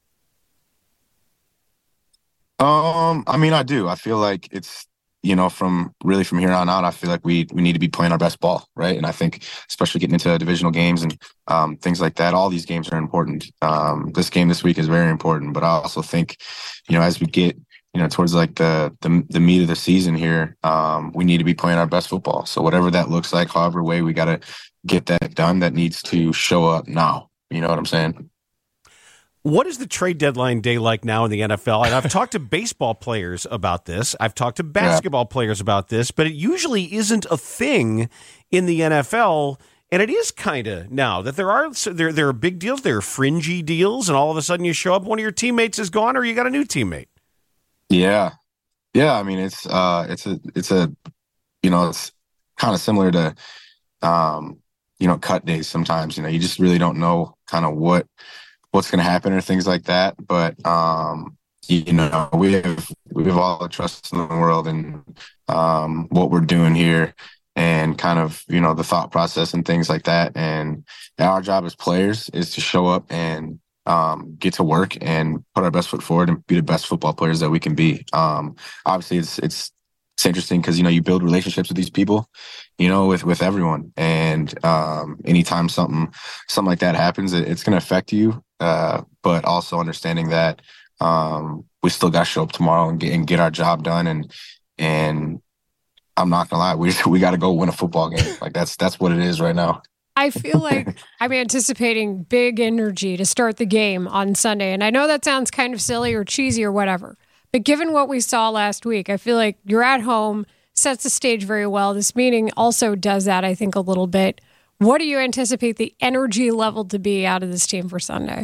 Um, I mean, I do. I feel like it's, you know, from really from here on out, I feel like we we need to be playing our best ball, right? And I think, especially getting into divisional games and um, things like that, all these games are important. Um, this game this week is very important, but I also think, you know, as we get, you know, towards like the the, the meat of the season here, um, we need to be playing our best football. So whatever that looks like, however way we got to get that done, that needs to show up now. You know what I'm saying? What is the trade deadline day like now in the N F L? And I've talked to baseball players about this. I've talked to basketball yeah. players about this, but it usually isn't a thing in the N F L. And it is kind of now that there are there there are big deals, there are fringy deals, and all of a sudden you show up, one of your teammates is gone, or you got a new teammate. Yeah, yeah. I mean, it's uh, it's a it's a you know, it's kind of similar to um, you know, cut days. Sometimes, you know, you just really don't know kind of what. what's going to happen or things like that. But, um, you know, we have, we have all the trust in the world in um, what we're doing here and kind of, you know, the thought process and things like that. And our job as players is to show up and um, get to work and put our best foot forward and be the best football players that we can be. Um, obviously it's, it's, it's interesting because, you know, you build relationships with these people, you know, with, with everyone. And um, anytime something, something like that happens, it, it's going to affect you. Uh, but also understanding that um, we still got to show up tomorrow and get, and get our job done. And, and I'm not gonna lie, we, we got to go win a football game. Like that's, that's what it is right now. I feel like I'm anticipating big energy to start the game on Sunday. And I know that sounds kind of silly or cheesy or whatever, but given what we saw last week, I feel like you're at home, sets the stage very well. This meeting also does that, I think, a little bit. What do you anticipate the energy level to be out of this team for Sunday?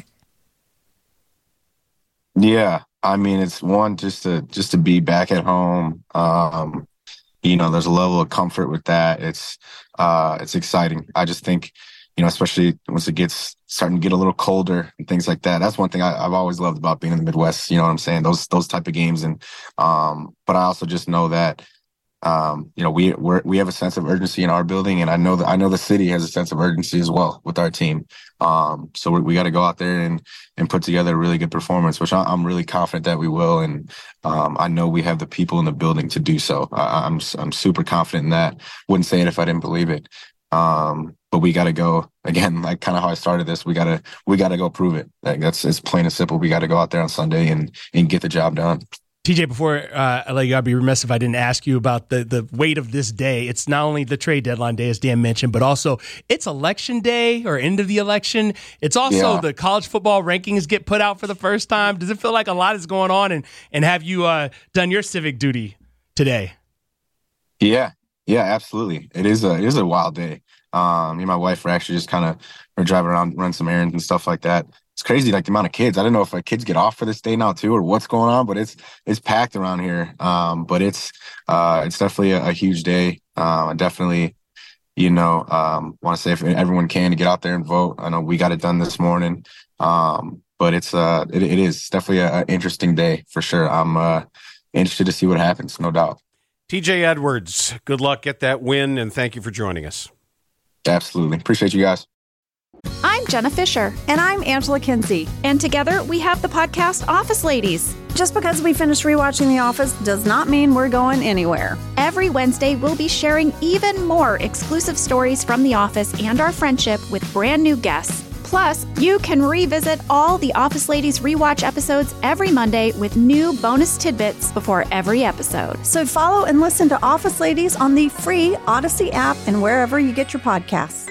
Yeah, I mean, it's one, just to just to be back at home. Um, you know, there's a level of comfort with that. It's uh, it's exciting. I just think, you know, especially once it gets starting to get a little colder and things like that. That's one thing I, I've always loved about being in the Midwest. You know what I'm saying? Those those type of games. And um, but I also just know that. Um, you know, we we're, we have a sense of urgency in our building, and I know that I know the city has a sense of urgency as well with our team. Um, so we, we got to go out there and and put together a really good performance, which I, I'm really confident that we will. And um, I know we have the people in the building to do so. I, I'm I'm super confident in that. Wouldn't say it if I didn't believe it. Um, but we got to go again, like kind of how I started this. We got to we got to go prove it. Like that's it's plain and simple. We got to go out there on Sunday and and get the job done. T J, before uh, I let you go, I'd be remiss if I didn't ask you about the, the weight of this day. It's not only the trade deadline day, as Dan mentioned, but also it's election day or end of the election. It's also Yeah. the college football rankings get put out for the first time. Does it feel like a lot is going on? And, and have you uh, done your civic duty today? Yeah, yeah, absolutely. It is a it is a wild day. Um, me and my wife were actually just kind of we're driving around, run some errands and stuff like that. It's crazy, like the amount of kids. I don't know if like, kids get off for this day now too, or what's going on, but it's it's packed around here. Um, but it's uh, it's definitely a, a huge day. Um, I definitely, you know, um, want to say if everyone can to get out there and vote. I know we got it done this morning, um, but it's uh, it, it is definitely an interesting day for sure. I'm uh, interested to see what happens, no doubt. T J Edwards, good luck, get that win, and thank you for joining us. Absolutely, appreciate you guys. I'm Jenna Fisher. And I'm Angela Kinsey. And together we have the podcast Office Ladies. Just because we finished rewatching The Office does not mean we're going anywhere. Every Wednesday, we'll be sharing even more exclusive stories from The Office and our friendship with brand new guests. Plus, you can revisit all the Office Ladies rewatch episodes every Monday with new bonus tidbits before every episode. So follow and listen to Office Ladies on the free Odyssey app and wherever you get your podcasts.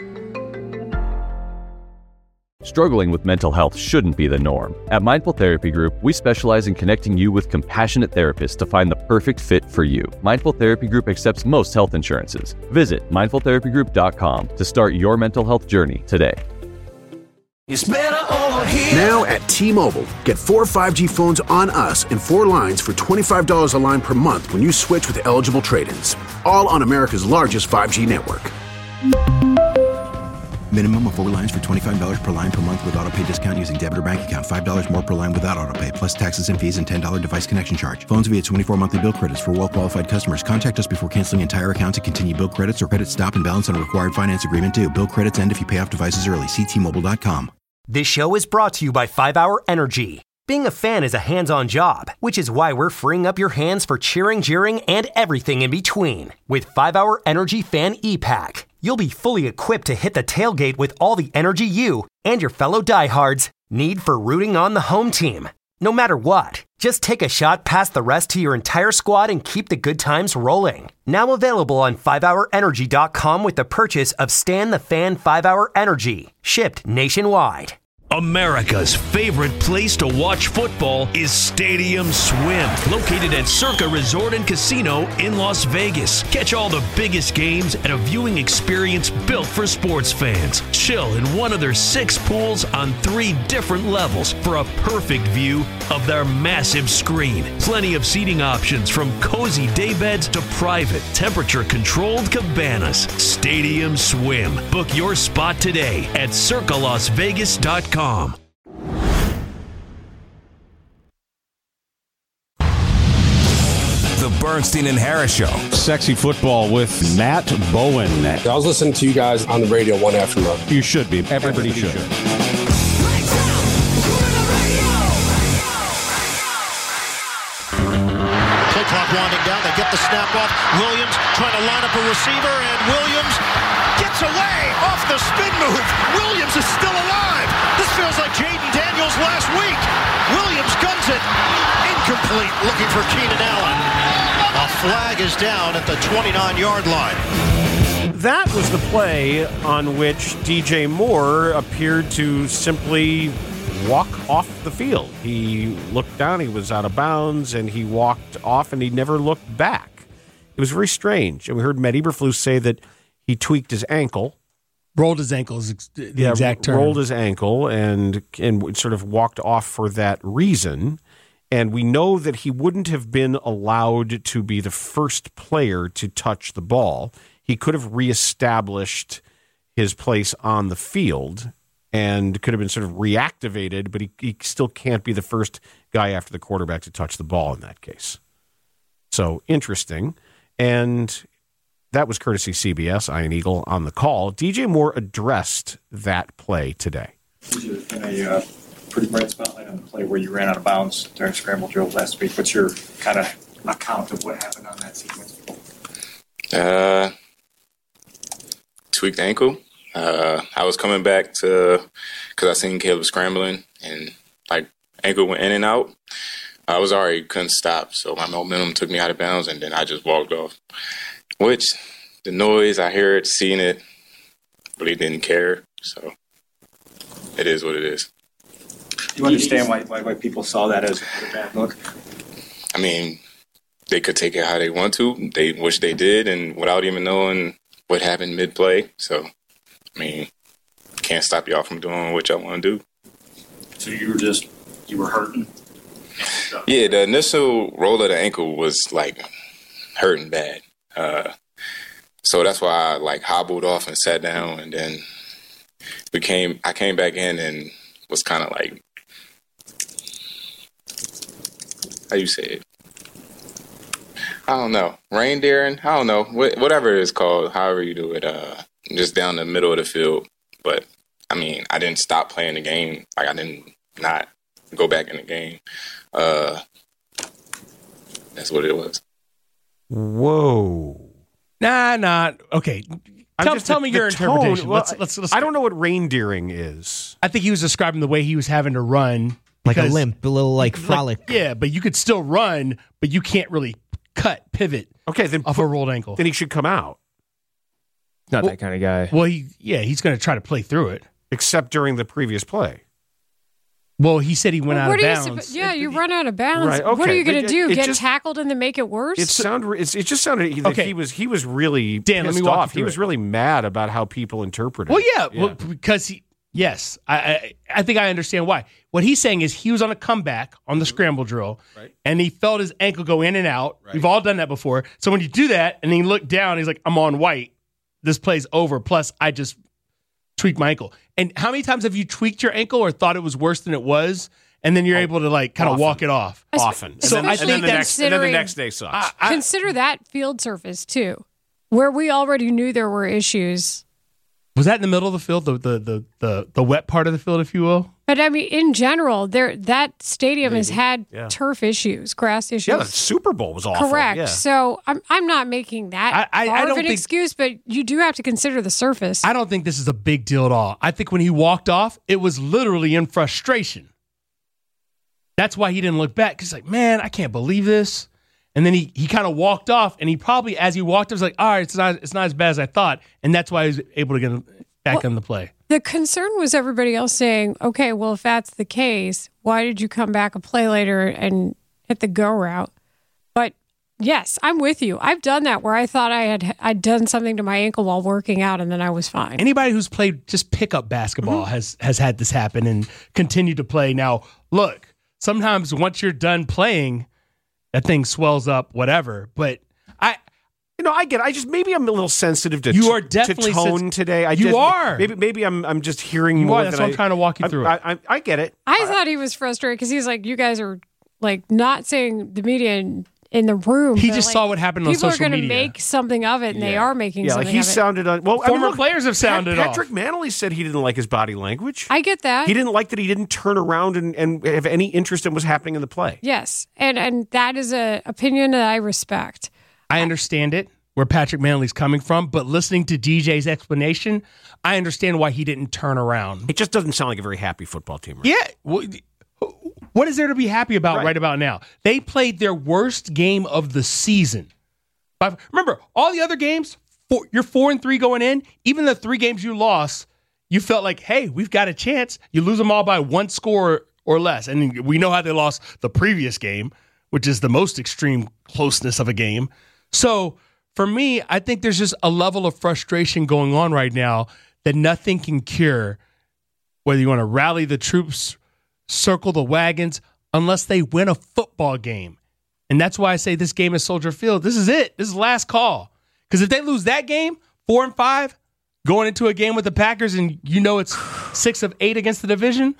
Struggling with mental health shouldn't be the norm. At Mindful Therapy Group, we specialize in connecting you with compassionate therapists to find the perfect fit for you. Mindful Therapy Group accepts most health insurances. Visit mindful therapy group dot com to start your mental health journey today. It's better over here. Now at T-Mobile, get four five G phones on us and four lines for twenty-five dollars a line per month when you switch with eligible trade-ins. All on America's largest five G network. Minimum of four lines for twenty-five dollars per line per month with auto pay discount using debit or bank account. five dollars more per line without auto pay, plus taxes and fees and ten dollars device connection charge. Phones via twenty-four monthly bill credits for well-qualified customers. Contact us before canceling entire account to continue bill credits or credit stop and balance on a required finance agreement due. Bill credits end if you pay off devices early. See T Mobile dot com. This show is brought to you by five hour Energy. Being a fan is a hands-on job, which is why we're freeing up your hands for cheering, jeering, and everything in between. With five hour Energy Fan E-Pack, you'll be fully equipped to hit the tailgate with all the energy you and your fellow diehards need for rooting on the home team. No matter what, just take a shot past the rest to your entire squad and keep the good times rolling. Now available on five hour energy dot com with the purchase of Stan the Fan five hour Energy, shipped nationwide. America's favorite place to watch football is Stadium Swim, located at Circa Resort and Casino in Las Vegas. Catch all the biggest games at a viewing experience built for sports fans. Chill in one of their six pools on three different levels for a perfect view of their massive screen. Plenty of seating options from cozy daybeds to private, temperature-controlled cabanas. Stadium Swim. Book your spot today at circa las vegas dot com. The Bernstein and Harris Show. Sexy football with Matt Bowen. I was listening to you guys on the radio one after another. You should be. Everybody, Everybody should. should. Play clock winding down. They get the snap off. Williams trying to line up a receiver, and Williams gets away off the spin move. Williams is still alive. This feels like Jaden Daniels last week. Williams guns it. Incomplete. Looking for Keenan Allen. A flag is down at the twenty-nine yard line. That was the play on which D J Moore appeared to simply walk off the field. He looked down, he was out of bounds, and he walked off, and he never looked back. It was very strange. And we heard Matt Eberflus say that he tweaked his ankle. Rolled his ankle is the yeah, exact term. Rolled his ankle and and sort of walked off for that reason. And we know that he wouldn't have been allowed to be the first player to touch the ball. He could have reestablished his place on the field and could have been sort of reactivated, but he, he still can't be the first guy after the quarterback to touch the ball in that case. So interesting. And that was courtesy C B S, Ian Eagle on the call. D J Moore addressed that play today. In a uh, pretty bright spotlight on the play where you ran out of bounds during scramble drill last week. What's your kind of account of what happened on that sequence? Uh, tweaked ankle. Uh, I was coming back to because I seen Caleb scrambling and like ankle went in and out. I was already couldn't stop, so my momentum took me out of bounds, and then I just walked off. Which, the noise, I hear it, seeing it, really didn't care. So, it is what it is. Do you understand why, why, why people saw that as a bad look? I mean, they could take it how they want to. They wish they did, and without even knowing what happened mid-play. So, I mean, can't stop y'all from doing what y'all want to do. So you were just, you were hurting? Yeah, the initial roll of the ankle was, like, hurting bad. Uh, so that's why I, like, hobbled off and sat down, and then we came, I came back in and was kind of like, how you say it? I don't know. Reindeering? I don't know. Wh- whatever it's called, however you do it, uh, just down the middle of the field. But, I mean, I didn't stop playing the game. Like, I didn't not go back in the game. Uh, that's what it was. Whoa. Nah, nah. Okay. I'm Tell, just- tell the- me the your tone- interpretation. well, let's, let's, let's, I don't know what reindeering is. I think he was describing the way he was having to run. Like a because- limp, a little like frolic. Like, yeah, but you could still run, but you can't really cut, pivot Okay, then off put- a rolled ankle. Then he should come out. Not Well- that kind of guy. Well, he yeah, he's going to try to play through it. Except during the previous play. Well, he said he went Well, out what of are you bounds. suppo- yeah, you run out of bounds. Right, What are okay, you going to but do? it- it Get just- tackled and then make it worse? It sound it's, it just sounded that Okay. he was he was really Dan, let pissed me walk you off. He through was it. really mad about how people interpreted. Well, it. yeah, Well, because he. Yes, I, I I think I understand why. What he's saying is he was on a comeback on the scramble drill, Right. and he felt his ankle go in and out. We've all done that before. So when you do that, and he looked down, he's like, "I'm on white. This play's over." Plus, I just tweaked my ankle. And how many times have you tweaked your ankle or thought it was worse than it was, and then you're able to like kind of often. walk it off? often. So and then, I and think then the that next and then the considering- next day sucks. I- Consider that field surface too, where we already knew there were issues. Was that in the middle of the field, the the the the, the wet part of the field, if you will? But I mean, in general, there that stadium has Maybe. had Yeah. turf issues, grass issues. yeah, the Super Bowl was awful. Correct. Yeah. So I'm I'm not making that I- I- far I of don't an think- excuse, but you do have to consider the surface. I don't think this is a big deal at all. I think when he walked off, it was literally in frustration. That's why he didn't look back. Because like, man, I can't believe this. And then he he kind of walked off, and he probably, as he walked, was like, all right, it's not it's not as bad as I thought, and that's why he was able to get him back Well, on the play. The concern was everybody else saying, okay, well, if that's the case, why did you come back a play later and hit the go route? But yes, I'm with you. I've done that where I thought I had I'd done something to my ankle while working out, and then I was fine. Anybody who's played just pickup basketball Mm-hmm. has has had this happen and continued to play. Now, look, sometimes once you're done playing, that thing swells up, whatever. But I. You know, I get it. I just maybe I'm a little sensitive to You are to definitely tone sens- today. I You just, are. Maybe maybe I'm I'm just hearing You more are. than That's why I'm I- trying to walk you I- through I, it. I, I get it. I thought he was frustrated because he's like, you guys are like not saying the media in, in the room. He but, just like, saw what happened on people social are gonna media. make something of it, and they are making Yeah, like something he of it. sounded on. Well, I mean, Former look, players have sounded Pat- off. Patrick Manley said he didn't like his body language. I get that. He didn't like that he didn't turn around and, and have any interest in what's happening in the play. Yes, and and that is a opinion that I respect. I understand it, where Patrick Manley's coming from, but listening to D J's explanation, I understand why he didn't turn around. It just doesn't sound like a very happy football team. Right? Yeah. What, what is there to be happy about right. right about now? They played their worst game of the season. But remember, all the other games, four, you're four and three going in. Even the three games you lost, you felt like, hey, we've got a chance. You lose them all by one score or less. And we know how they lost the previous game, which is the most extreme closeness of a game. So for me, I think there's just a level of frustration going on right now that nothing can cure, whether you want to rally the troops, circle the wagons, unless they win a football game. And that's why I say this game is Soldier Field. This is it. This is last call. Because if they lose that game, four and five, going into a game with the Packers, and you know it's six of eight against the division,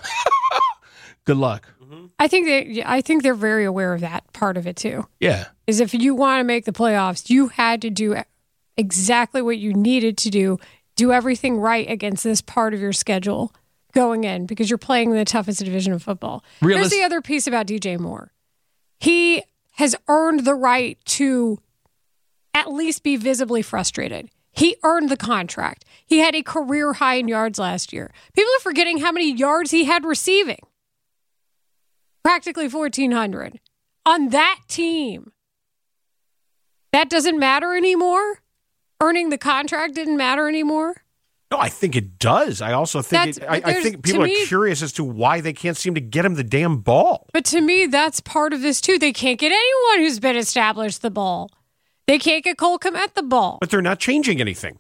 good luck. I think they, I think they're very aware of that part of it too. Yeah. Is if you want to make the playoffs, you had to do exactly what you needed to do, do everything right against this part of your schedule going in because you're playing the toughest division of football. Realist- Here's the other piece about D J Moore. He has earned the right to at least be visibly frustrated. He earned the contract. He had a career high in yards last year. People are forgetting how many yards he had receiving. Practically fourteen hundred. on that team. That doesn't matter anymore? Earning the contract didn't matter anymore? No, I think it does. I also think it, I, I think people me, are curious as to why they can't seem to get him the damn ball. But to me, that's part of this too. They can't get anyone who's been established the ball. They can't get Cole Kmet the ball. But they're not changing anything.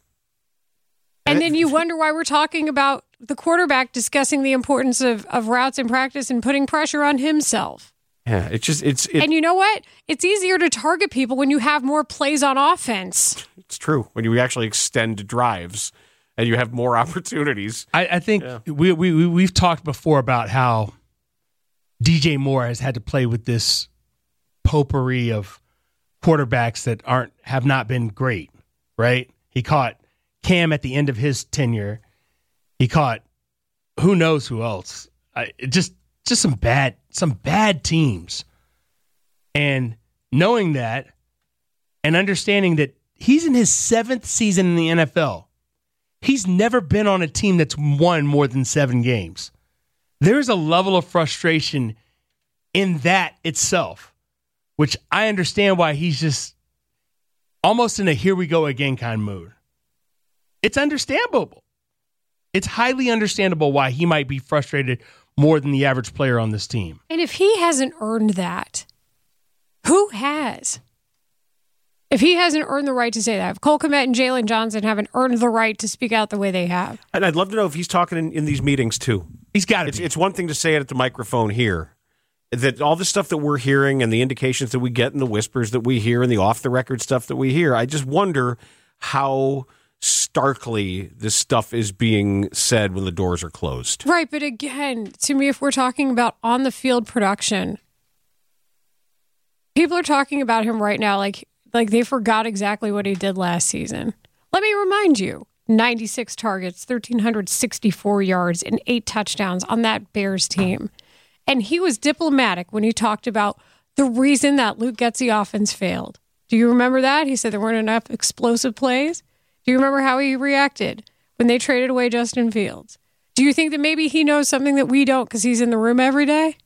And then you wonder why we're talking about the quarterback discussing the importance of, of routes in practice and putting pressure on himself. Yeah, it's just it's. It, and you know what? It's easier to target people when you have more plays on offense. It's true when you actually extend drives and you have more opportunities. I, I think yeah. we we we we've talked before about how D J Moore has had to play with this potpourri of quarterbacks that aren't have not been great. Right? He caught Cam at the end of his tenure. He caught who knows who else. I, it just. Just some bad, some bad teams. And knowing that and understanding that he's in his seventh season in the N F L, he's never been on a team that's won more than seven games. There's a level of frustration in that itself, which I understand why he's just almost in a here we go again kind of mood. It's understandable. It's highly understandable why he might be frustrated more than the average player on this team. And if he hasn't earned that, who has? If he hasn't earned the right to say that, if Cole Kmet and Jalen Johnson haven't earned the right to speak out the way they have. And I'd love to know if he's talking in, in these meetings too. He's got it. It's, it's one thing to say it at the microphone here. That all the stuff that we're hearing and the indications that we get and the whispers that we hear and the off-the-record stuff that we hear, I just wonder how starkly this stuff is being said when the doors are closed. Right, but again, to me, if we're talking about on-the-field production, people are talking about him right now like like they forgot exactly what he did last season. Let me remind you, ninety-six targets, one thousand three hundred sixty-four yards, and eight touchdowns on that Bears team. And he was diplomatic when he talked about the reason that Luke Getsy offense failed. Do you remember that? He said there weren't enough explosive plays. Do you remember how he reacted when they traded away Justin Fields? Do you think that maybe he knows something that we don't because he's in the room every day?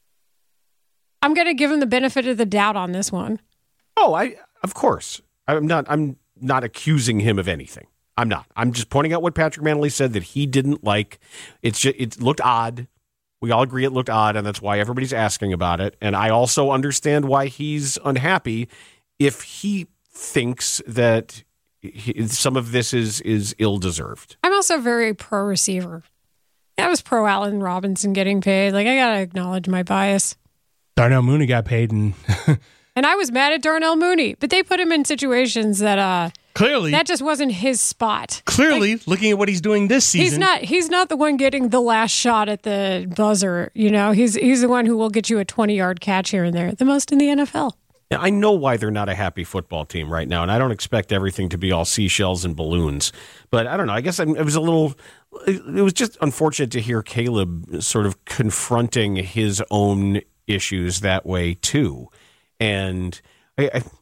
I'm going to give him the benefit of the doubt on this one. Oh, I of course. I'm not I'm not accusing him of anything. I'm not. I'm just pointing out what Patrick Manley said that he didn't like. It's just, it looked odd. We all agree it looked odd, and that's why everybody's asking about it. And I also understand why he's unhappy if he thinks that He, some of this is is ill-deserved. I'm also very pro-receiver. I was pro-Allen Robinson getting paid. Like, I got to acknowledge my bias. Darnell Mooney got paid. And and I was mad at Darnell Mooney. But they put him in situations that... uh Clearly. That just wasn't his spot. Clearly, like, looking at what he's doing this season. He's not He's not the one getting the last shot at the buzzer. You know, He's, he's the one who will get you a twenty-yard catch here and there. The most in the N F L. I know why they're not a happy football team right now, and I don't expect everything to be all seashells and balloons. But I don't know. I guess it was a little. It was just unfortunate to hear Caleb sort of confronting his own issues that way too, and I, I,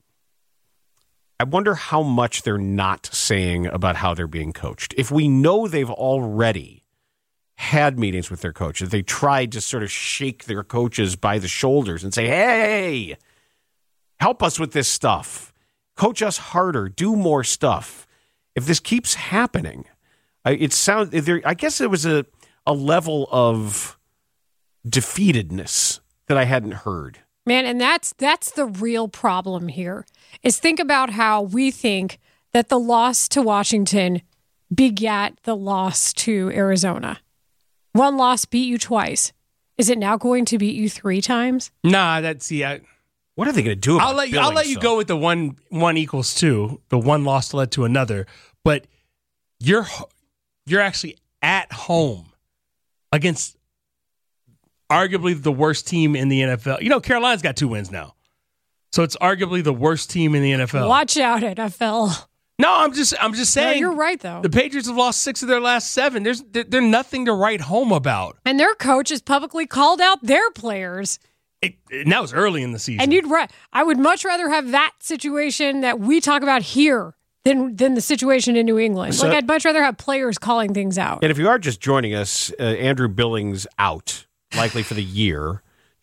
I wonder how much they're not saying about how they're being coached. If we know they've already had meetings with their coaches, they tried to sort of shake their coaches by the shoulders and say, "Hey, help us with this stuff. Coach us harder. Do more stuff." If this keeps happening, it sounds there. I guess there was a, a level of defeatedness that I hadn't heard. Man, and that's that's the real problem here. Is think about how we think that the loss to Washington begat the loss to Arizona. One loss beat you twice. Is it now going to beat you three times? Nah, that's see. I, What are they going to do about I'll let you, I'll let you so? go with the one one equals two. The one loss led to another, but you're you're actually at home against arguably the worst team in the N F L. You know, Carolina's got two wins now, so it's arguably the worst team in the N F L. Watch out, N F L. No, I'm just I'm just saying. No, you're right though. The Patriots have lost six of their last seven. There's they're, they're nothing to write home about, and their coach has publicly called out their players. It, and that was early in the season. And you'd, ra- I would much rather have that situation that we talk about here than than the situation in New England. So, like I'd much rather have players calling things out. And if you are just joining us, uh, Andrew Billings out, likely for the year.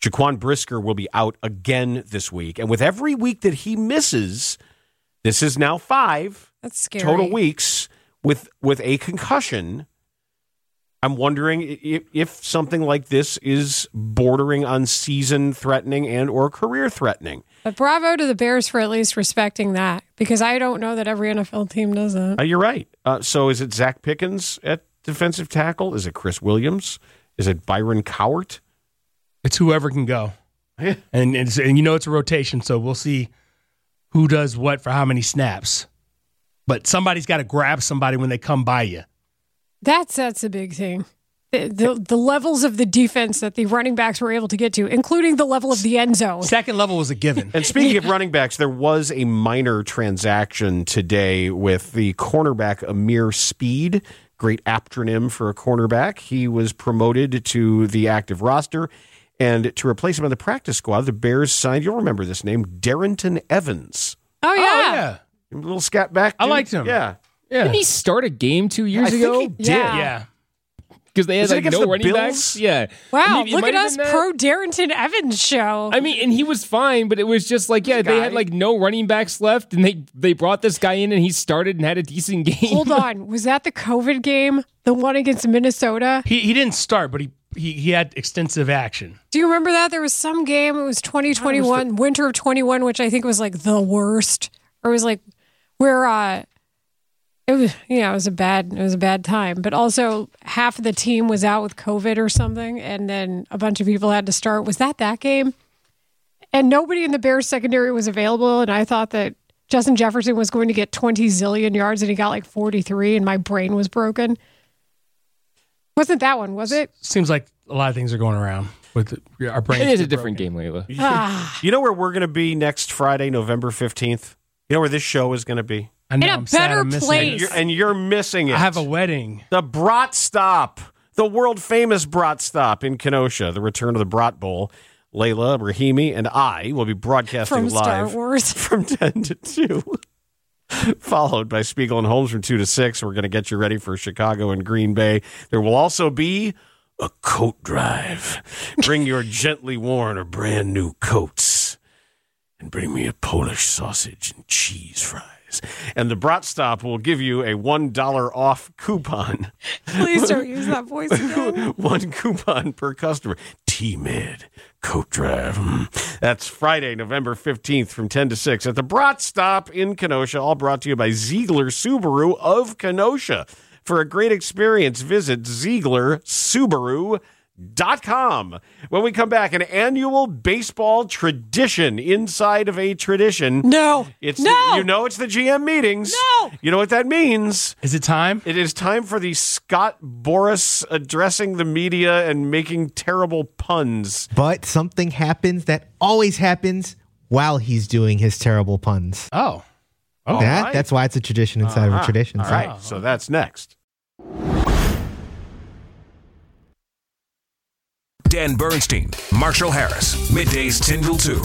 Jaquan Brisker will be out again this week. And with every week that he misses, this is now five That's scary. total weeks with with a concussion. I'm wondering if, if something like this is bordering on season-threatening and or career-threatening. But bravo to the Bears for at least respecting that, because I don't know that every N F L team does that. Uh, you're right. Uh, so is it Zach Pickens at defensive tackle? Is it Chris Williams? Is it Byron Cowart? It's whoever can go. and, and, it's, and you know it's a rotation, so we'll see who does what for how many snaps. But somebody's got to grab somebody when they come by you. That's that's a big thing. The, the the levels of the defense that the running backs were able to get to, including the level of the end zone. Second level was a given. And speaking of running backs, there was a minor transaction today with the cornerback Amir Speed. Great acronym for a cornerback. He was promoted to the active roster. And to replace him on the practice squad, the Bears signed, you'll remember this name, Darrington Evans. Oh, yeah. Oh, yeah. A little scat back. I dude. liked him. Yeah. Yeah. Didn't he start a game two years I ago? think he did. Yeah. Yeah. Because they had Was it like against no the running Bills? backs. Yeah. Wow, I mean, it look might at have us been that. pro Darrington Evans show. I mean, and he was fine, but it was just like, yeah, they had like no running backs left, and they they brought this guy in, and he started and had a decent game. Hold on. Was that the COVID game? The one against Minnesota? He he didn't start, but he, he, he had extensive action. Do you remember that? There was some game, it was twenty twenty-one, the- winter of twenty-one, which I think was like the worst. Or it was like where uh it was, yeah, it was a bad, it was a bad time. But also, half of the team was out with COVID or something, and then a bunch of people had to start. Was that that game? And nobody in the Bears secondary was available, and I thought that Justin Jefferson was going to get twenty zillion yards, and he got like forty-three, and my brain was broken. Wasn't that one? Was it? Seems like a lot of things are going around with the, our brains. It is a get different broken. game, Layla. Ah. You know where we're going to be next Friday, November fifteenth? You know where this show is going to be? I know, In a I'm sad better I'm missing place. it. And you're, and you're missing it. I have a wedding. The Brat Stop, the world famous Brat Stop in Kenosha, the return of the Brat Bowl. Layla, Rahimi, and I will be broadcasting From Star live Wars. from ten to two. Followed by Spiegel and Holmes from two to six. We're going to get you ready for Chicago and Green Bay. There will also be a coat drive. Bring your gently worn or brand new coats. And bring me a Polish sausage and cheese fries. And the Brat Stop will give you a one dollar off coupon. Please don't use that voice again. One coupon per customer. T-Med Coat Drive. Mm. That's Friday, November fifteenth from ten to six at the Brat Stop in Kenosha. All brought to you by Ziegler Subaru of Kenosha. For a great experience, visit Ziegler Subaru dot com. When we come back, an annual baseball tradition inside of a tradition. No. It's No. You know it's the G M meetings. No. You know what that means. Is it time? It is time for the Scott Boras addressing the media and making terrible puns. But something happens that always happens while he's doing his terrible puns. Oh. Oh, that, right. That's why it's a tradition inside of Uh-huh. a tradition. All so. right, so that's next. Dan Bernstein, Marshall Harris, middays ten till two.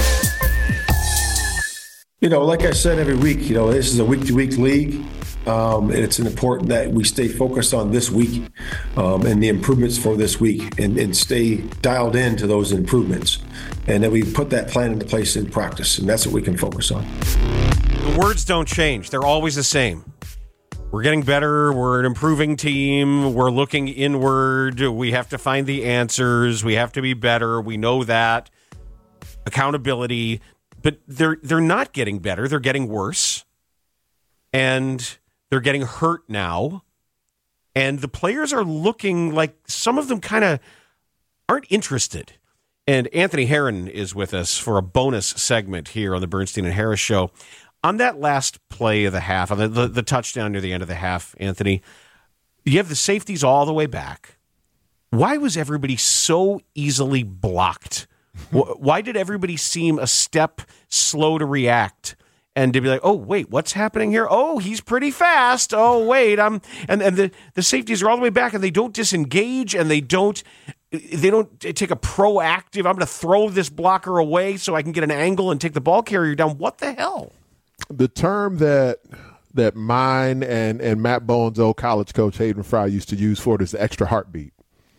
You know, like I said every week, you know, this is a week-to-week league. Um, and it's important that we stay focused on this week um, and the improvements for this week and, and stay dialed in to those improvements. And then we put that plan into place in practice, and that's what we can focus on. The words don't change. They're always the same. We're getting better. We're an improving team. We're looking inward. We have to find the answers. We have to be better. We know that. Accountability. But they're they're not getting better. They're getting worse. And they're getting hurt now. And the players are looking like some of them kind of aren't interested. And Anthony Herron is with us for a bonus segment here on the Bernstein and Harris Show. On that last play of the half, on the, the, the touchdown near the end of the half, Anthony, you have the safeties all the way back. Why was everybody so easily blocked? Why did everybody seem a step slow to react and to be like, oh, wait, what's happening here? Oh, he's pretty fast. Oh, wait, I'm and, and the, the safeties are all the way back and they don't disengage and they don't they don't take a proactive, I'm going to throw this blocker away so I can get an angle and take the ball carrier down. What the hell? The term that that mine and, and Matt Bowen's old college coach Hayden Fry used to use for it is the extra heartbeat.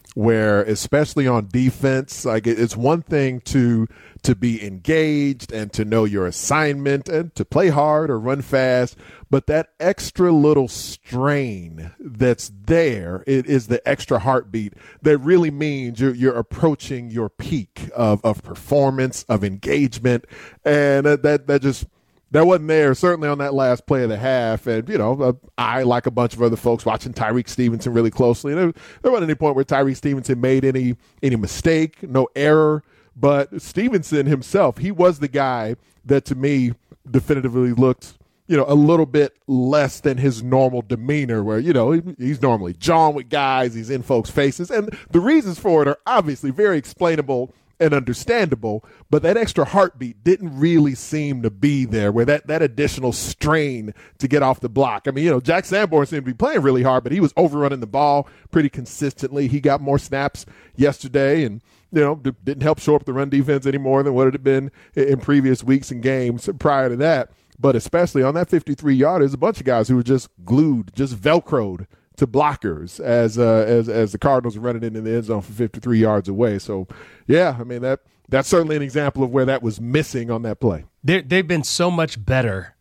where, especially on defense, like it's one thing to to be engaged and to know your assignment and to play hard or run fast, but that extra little strain that's there, it is the extra heartbeat that really means you're, you're approaching your peak of, of performance, of engagement, and that, that that just that wasn't there, certainly on that last play of the half. And, you know, I, like a bunch of other folks, watching Tyreek Stevenson really closely. There, there wasn't any point where Tyreek Stevenson made any any mistake, no error. But Stevenson himself, he was the guy that, to me, definitively looked, you know, a little bit less than his normal demeanor, where, you know, he, he's normally jawing with guys, he's in folks' faces. And the reasons for it are obviously very explainable and understandable, but that extra heartbeat didn't really seem to be there, where that, that additional strain to get off the block. I mean, you know, Jack Sanborn seemed to be playing really hard, but he was overrunning the ball pretty consistently. He got more snaps yesterday and, you know, didn't help shore up the run defense any more than what it had been in previous weeks and games prior to that. But especially on that fifty-three yard, there's a bunch of guys who were just glued, just Velcroed to blockers as uh, as as the Cardinals are running into the end zone from fifty-three yards away. So, yeah, I mean, that that's certainly an example of where that was missing on that play. They're, they've been so much better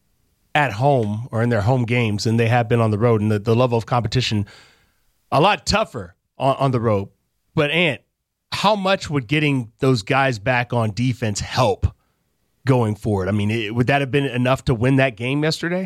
at home or in their home games than they have been on the road, and the, the level of competition a lot tougher on, on the road. But, Ant, how much would getting those guys back on defense help going forward? I mean, it, would that have been enough to win that game yesterday?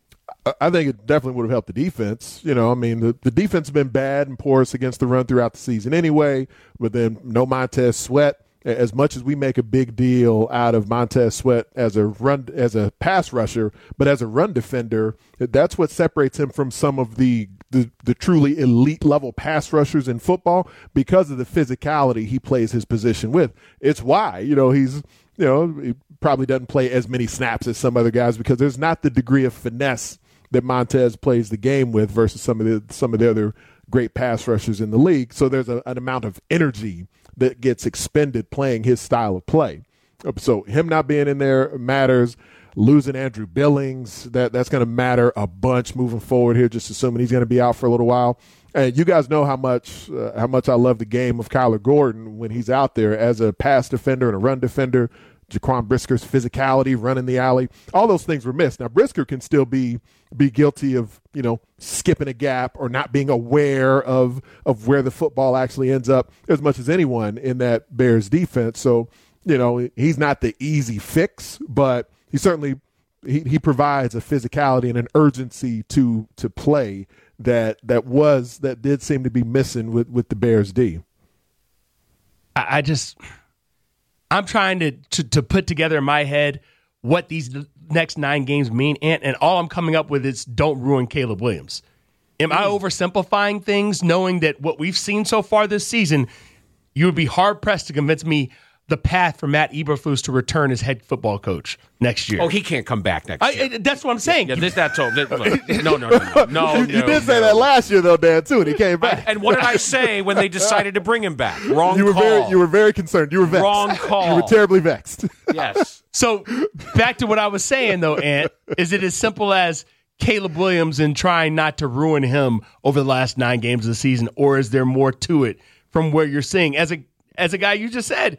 I think it definitely would have helped the defense. You know, I mean, the, the defense has been bad and porous against the run throughout the season anyway, but then no Montez Sweat. As much as we make a big deal out of Montez Sweat as a run as a pass rusher, but as a run defender, that's what separates him from some of the the, the truly elite level pass rushers in football, because of the physicality he plays his position with. It's why, you know, he's, you know, he probably doesn't play as many snaps as some other guys, because there's not the degree of finesse that Montez plays the game with versus some of the some of the other great pass rushers in the league. So there's a, an amount of energy that gets expended playing his style of play. So him not being in there matters. Losing Andrew Billings, that, that's going to matter a bunch moving forward here, just assuming he's going to be out for a little while. And you guys know how much uh, how much I love the game of Kyler Gordon when he's out there as a pass defender and a run defender. Jaquan Brisker's physicality, running the alley, all those things were missed. Now, Brisker can still be be guilty of, you know, skipping a gap or not being aware of of where the football actually ends up as much as anyone in that Bears defense. So, you know, he's not the easy fix, but he certainly he, he provides a physicality and an urgency to to play that that was that did seem to be missing with, with the Bears D. I, I just I'm trying to, to to put together in my head what these next nine games mean, and, and all I'm coming up with is don't ruin Caleb Williams. Am mm. I oversimplifying things, knowing that what we've seen so far this season, you would be hard-pressed to convince me the path for Matt Eberflus to return as head football coach next year? Oh, he can't come back next year. I, I, that's what I'm saying. Yeah, this, that's all. This, look, no, no, no, no. no you, no, you did say no. that last year, though, Dan, too, and he came back. I, and what did I say when they decided to bring him back? Wrong you were call. Very, you were very concerned. You were vexed. Wrong call. You were terribly vexed. Yes. So back to what I was saying, though, Ant, is it as simple as Caleb Williams and trying not to ruin him over the last nine games of the season, or is there more to it from where you're seeing? As a as a guy, you just said,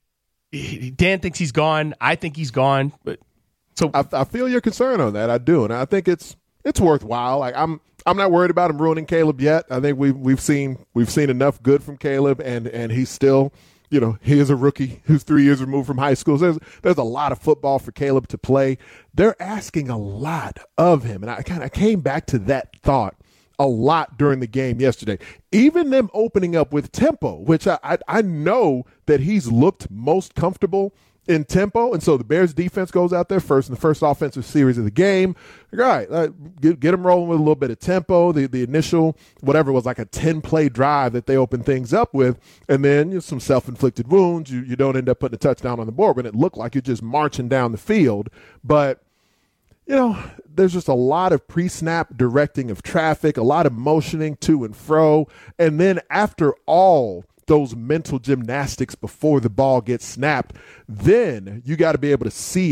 Dan thinks he's gone. I think he's gone. But so I, I feel your concern on that. I do, and I think it's it's worthwhile. Like I'm I'm not worried about him ruining Caleb yet. I think we've we've seen we've seen enough good from Caleb, and and he's still, you know, he is a rookie who's three years removed from high school. So there's there's a lot of football for Caleb to play. They're asking a lot of him, and I kind of came back to that thought a lot during the game yesterday. Even them opening up with tempo, which I, I I know that he's looked most comfortable in tempo, and so the Bears defense goes out there first in the first offensive series of the game. Like, all right, uh, get, get them rolling with a little bit of tempo. The the initial, whatever, was like a ten-play drive that they opened things up with, and then, you know, some self-inflicted wounds. You, you don't end up putting a touchdown on the board when it looked like you're just marching down the field. But you know, there's just a lot of pre-snap directing of traffic, a lot of motioning to and fro. And then after all those mental gymnastics before the ball gets snapped, then you got to be able to see it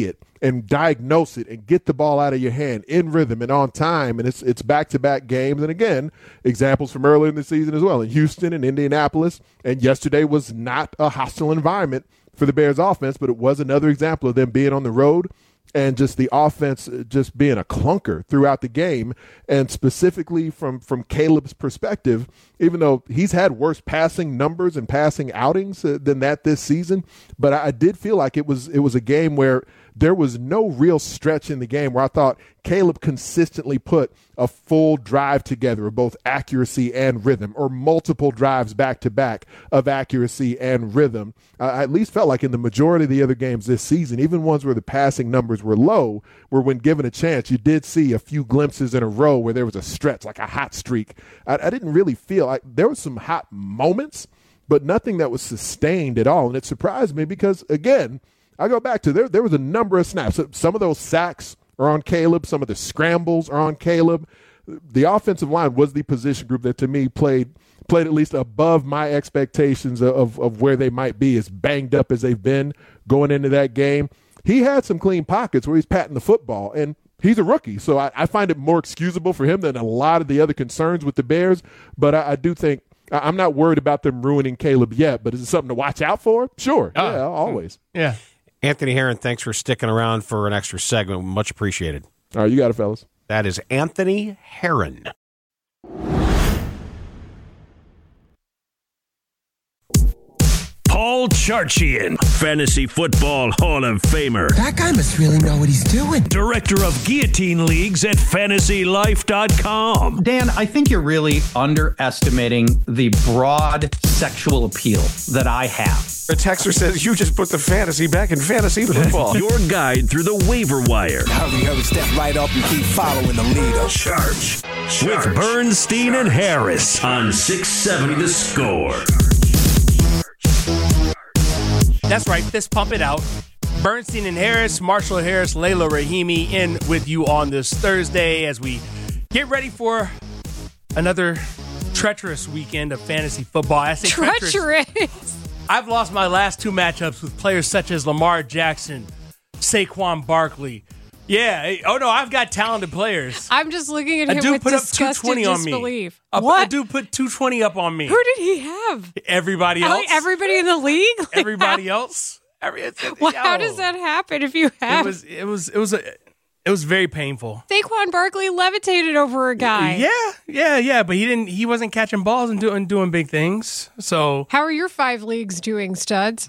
and diagnose it and get the ball out of your hand in rhythm and on time. And it's it's back-to-back games. And again, examples from earlier in the season as well in Houston and Indianapolis. And yesterday was not a hostile environment for the Bears offense, but it was another example of them being on the road and just the offense just being a clunker throughout the game. And specifically from, from Caleb's perspective, even though he's had worse passing numbers and passing outings uh, than that this season, but I, I did feel like it was it was a game where there was no real stretch in the game where I thought Caleb consistently put a full drive together of both accuracy and rhythm, or multiple drives back-to-back of accuracy and rhythm. I at least felt like in the majority of the other games this season, even ones where the passing numbers were low, where when given a chance, you did see a few glimpses in a row where there was a stretch, like a hot streak. I, I didn't really feel like there were some hot moments, but nothing that was sustained at all. And it surprised me because, again, I go back to there. There was a number of snaps. Some of those sacks are on Caleb. Some of the scrambles are on Caleb. The offensive line was the position group that, to me, played played at least above my expectations of, of where they might be, as banged up as they've been going into that game. He had some clean pockets where he's patting the football, and he's a rookie. So I, I find it more excusable for him than a lot of the other concerns with the Bears. But I, I do think I'm not worried about them ruining Caleb yet, but is it something to watch out for? Sure. Uh, yeah, always. Yeah. Anthony Herron, thanks for sticking around for an extra segment. Much appreciated. All right, you got it, fellas. That is Anthony Herron. Paul Charchian, Fantasy Football Hall of Famer. That guy must really know what he's doing. Director of Guillotine Leagues at fantasy life dot com. Dan, I think you're really underestimating the broad sexual appeal that I have. The texter says you just put the fantasy back in fantasy football. Your guide through the waiver wire. Hurry, hurry, step right up and keep following the leader. Charge. Charge. With Bernstein and Harris on six seventy The Score. That's right. Fist pump it out. Bernstein and Harris, Marshall Harris, Layla Rahimi in with you on this Thursday as we get ready for another treacherous weekend of fantasy football. I say treacherous. Treacherous. I've lost my last two matchups with players such as Lamar Jackson, Saquon Barkley. Yeah. Oh, no, I've got talented players. I'm just looking at A him dude with put up disgusted two twenty on me. disbelief. A, What? a dude put two twenty up on me. Who did he have? Everybody else. Like everybody in the league? Like, Everybody else. Every, it's, it's, Well, yo. how does that happen if you have? It was. It was. It was. A, it was very painful. Saquon Barkley levitated over a guy. Yeah, yeah, yeah. But he didn't. He wasn't catching balls and doing doing big things. So How are your five leagues doing, Studs?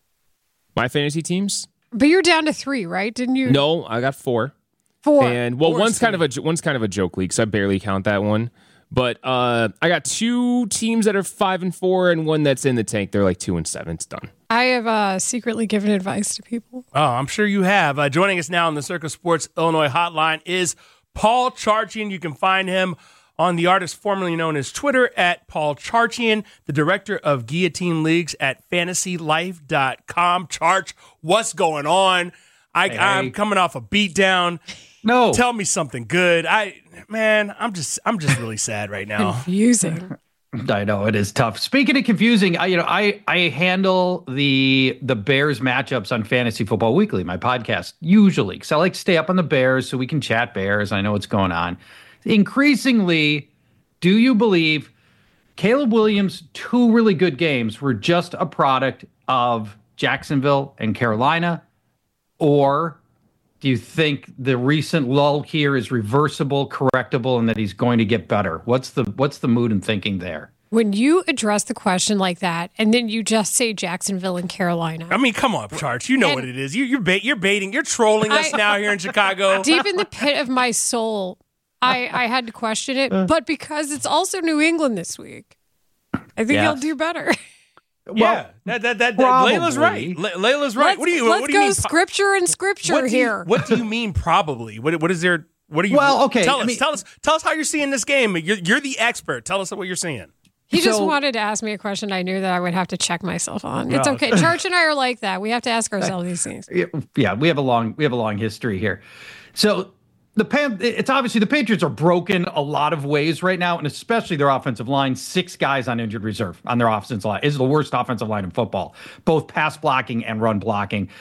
My fantasy teams? But you're down to three, right? Didn't you? No, I got four. Four. And well, Four one's is kind of a one's kind of a joke league, so I barely count that one. But uh, I got two teams that are five and four, and one that's in the tank. They're like two and seven. It's done. I have uh, secretly given advice to people. Oh, I'm sure you have. Uh, joining us now on the Circa Sports Illinois hotline is Paul Charchian. You can find him on the artist formerly known as Twitter at Paul Charchian, the director of Guillotine Leagues at fantasy life dot com. Charch, what's going on? I, Hey. I'm coming off a beatdown. No. Tell me something good. I man, I'm just I'm just really sad right now. Confusing. I know it is tough. Speaking of confusing, I, you know, I I handle the the Bears matchups on Fantasy Football Weekly, my podcast, usually because I like to stay up on the Bears so we can chat Bears. I know what's going on. Increasingly, do you believe Caleb Williams' two really good games were just a product of Jacksonville and Carolina, or do you think the recent lull here is reversible, correctable, and that he's going to get better? What's the what's the mood and thinking there? When you address the question like that, and then you just say Jacksonville and Carolina. I mean, come on, Charch. You know And- what it is. You, you're bait, you're baiting. You're trolling us I- now here in Chicago. Deep in the pit of my soul, I, I had to question it. But because it's also New England this week, I think Yes. he'll do better. Yeah, that, that, that, that probably. Layla's right. Le- Layla's right. Let's, what do you let's what do go you mean? scripture and scripture what do you, here. What do you mean? Probably. What what is there? What do you? Well, okay, Tell I us. mean- tell us. Tell us how you're seeing this game. You're, you're the expert. Tell us what you're seeing. He just So- wanted to ask me a question I knew that I would have to check myself on. It's Oh, okay. Church and I are like that. We have to ask ourselves these things. Yeah, yeah, we have a long we have a long history here. So the Pan, it's obviously the Patriots are broken a lot of ways right now, and especially their offensive line. Six guys on injured reserve on their offensive line is the worst offensive line in football, both pass blocking and run blocking.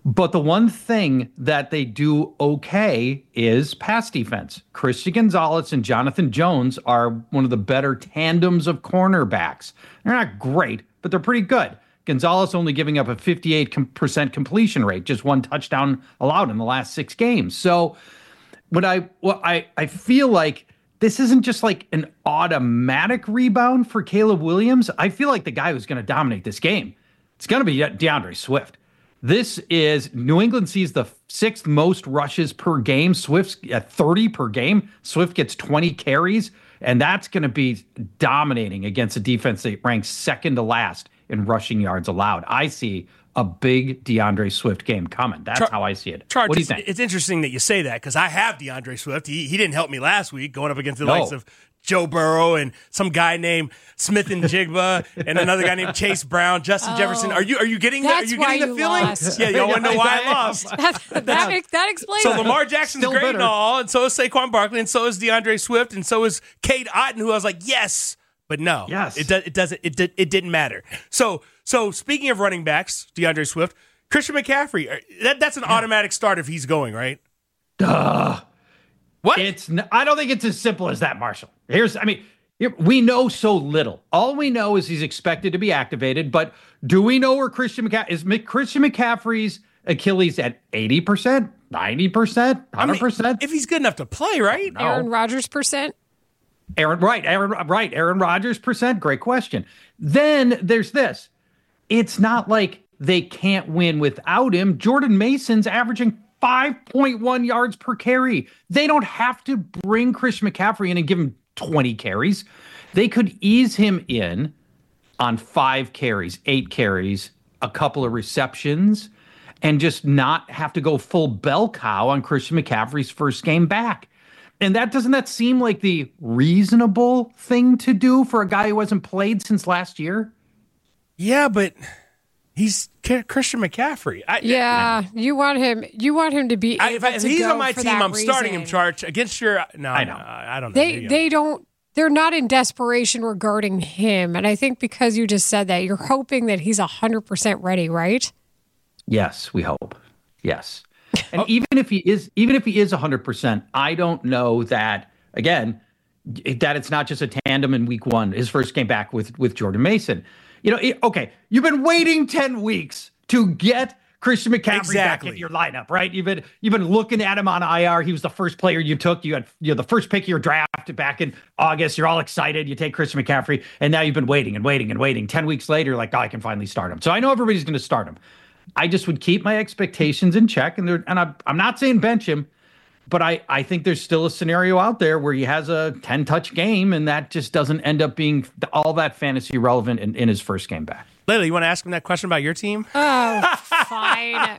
But the one thing that they do okay is pass defense. Christian Gonzalez and Jonathan Jones are one of the better tandems of cornerbacks. They're not great, but they're pretty good. Gonzalez only giving up a fifty-eight percent completion rate, just one touchdown allowed in the last six games. So what I what I, I feel like this isn't just like an automatic rebound for Caleb Williams. I feel like the guy who's going to dominate this game, it's going to be DeAndre Swift. This is New England sees the sixth most rushes per game. Swift's at thirty per game. Swift gets twenty carries, and that's going to be dominating against a defense that ranks second to last in rushing yards allowed. I see a big DeAndre Swift game coming. That's Char- how I see it. Charge, what do you it's, think? It's interesting that you say that because I have DeAndre Swift. He he didn't help me last week going up against the No. likes of Joe Burrow and some guy named Smith and Jigba and another guy named Chase Brown, Justin Oh, Jefferson. Are you are you getting that? Are that's you why getting the you feeling? lost. Yeah, y'all want to know why I lost. that, that, makes, that explains So it. Lamar Jackson's Still great bitter. and all, and so is Saquon Barkley, and so is DeAndre Swift, and so is Cade Otton, who I was like, yes, but no, Yes. it does. It doesn't. It did. It didn't matter. So so speaking of running backs, DeAndre Swift, Christian McCaffrey, are- that that's an automatic start if he's going right. Duh. What? It's. n- I don't think it's as simple as that, Marshall. Here's. I mean, here- we know so little. All we know is he's expected to be activated. But do we know where Christian McCaffrey is? Mc- Christian McCaffrey's Achilles at eighty percent, ninety percent, one hundred percent. If he's good enough to play, right? Aaron Rodgers percent. Aaron, right, Aaron, right, Aaron Rodgers percent. Great question. Then there's this. It's not like they can't win without him. Jordan Mason's averaging five point one yards per carry. They don't have to bring Christian McCaffrey in and give him twenty carries. They could ease him in on five carries, eight carries, a couple of receptions, and just not have to go full bell cow on Christian McCaffrey's first game back. And that doesn't that seem like the reasonable thing to do for a guy who hasn't played since last year? Yeah, but he's K- Christian McCaffrey. I, Yeah, you want him. You want him to be. I, if, able I, if to he's go on my for team, that I'm starting him. reason. Charge against your. No, I know. I, I don't know. They Maybe I'm- they don't. They're not in desperation regarding him, and I think because you just said that, you're hoping that he's a hundred percent ready, right? Yes, we hope. Yes. And even if he is even if he is one hundred percent, I don't know that again that it's not just a tandem in week one, his first game back with with Jordan Mason. You know, it, okay, you've been waiting ten weeks to get Christian McCaffrey Exactly. back into your lineup, right? You've been you've been looking at him on I R. He was the first player you took. You had you know the first pick of your draft back in August. You're all excited. You take Christian McCaffrey, and now you've been waiting and waiting and waiting. Ten weeks later, you're like, oh, I can finally start him. So I know everybody's going to start him. I just would keep my expectations in check, and there, and I'm I'm not saying bench him, but I I think there's still a scenario out there where he has a ten touch game, and that just doesn't end up being all that fantasy relevant in, in his first game back. Layla, you want to ask him that question about your team? Oh, fine.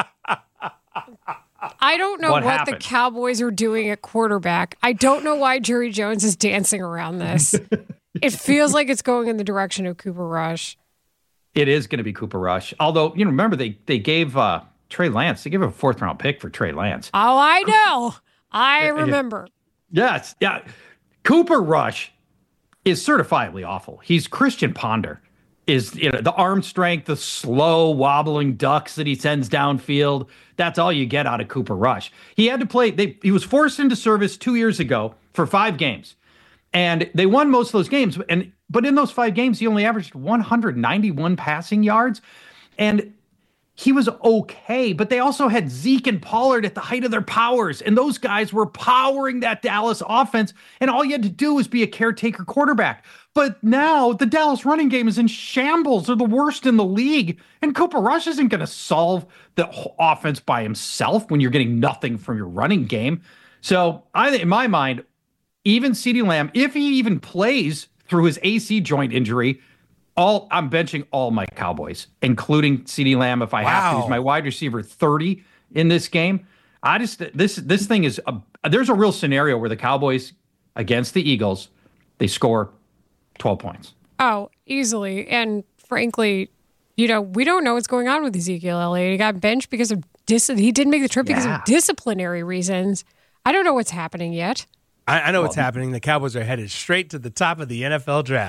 I don't know What what, happened? the Cowboys are doing at quarterback. I don't know why Jerry Jones is dancing around this. It feels like it's going in the direction of Cooper Rush. It is going to be Cooper Rush. Although, you know, remember they they gave uh, Trey Lance, they gave a fourth round pick for Trey Lance. Oh, I know. I remember. Yes. Yeah. Cooper Rush is certifiably awful. He's Christian Ponder. Is you know the arm strength, the slow wobbling ducks that he sends downfield. That's all you get out of Cooper Rush. He had to play. They, he was forced into service two years ago for five games, and they won most of those games. And but in those five games, he only averaged one hundred ninety-one passing yards, and he was okay. But they also had Zeke and Pollard at the height of their powers, and those guys were powering that Dallas offense. And all you had to do was be a caretaker quarterback. But now the Dallas running game is in shambles. They're the worst in the league. And Cooper Rush isn't going to solve the whole offense by himself when you're getting nothing from your running game. So I think in my mind, even CeeDee Lamb, if he even plays through his A C joint injury, all I'm benching all my Cowboys, including CeeDee Lamb if I have to. He's my wide receiver thirty in this game. I just this this thing is a, there's a real scenario where the Cowboys against the Eagles, they score twelve points. Oh, easily. And frankly, you know, we don't know what's going on with Ezekiel Elliott. He got benched because of dis- he didn't make the trip because Yeah. of disciplinary reasons. I don't know what's happening yet. I, I know what's happening. The Cowboys are headed straight to the top of the N F L draft.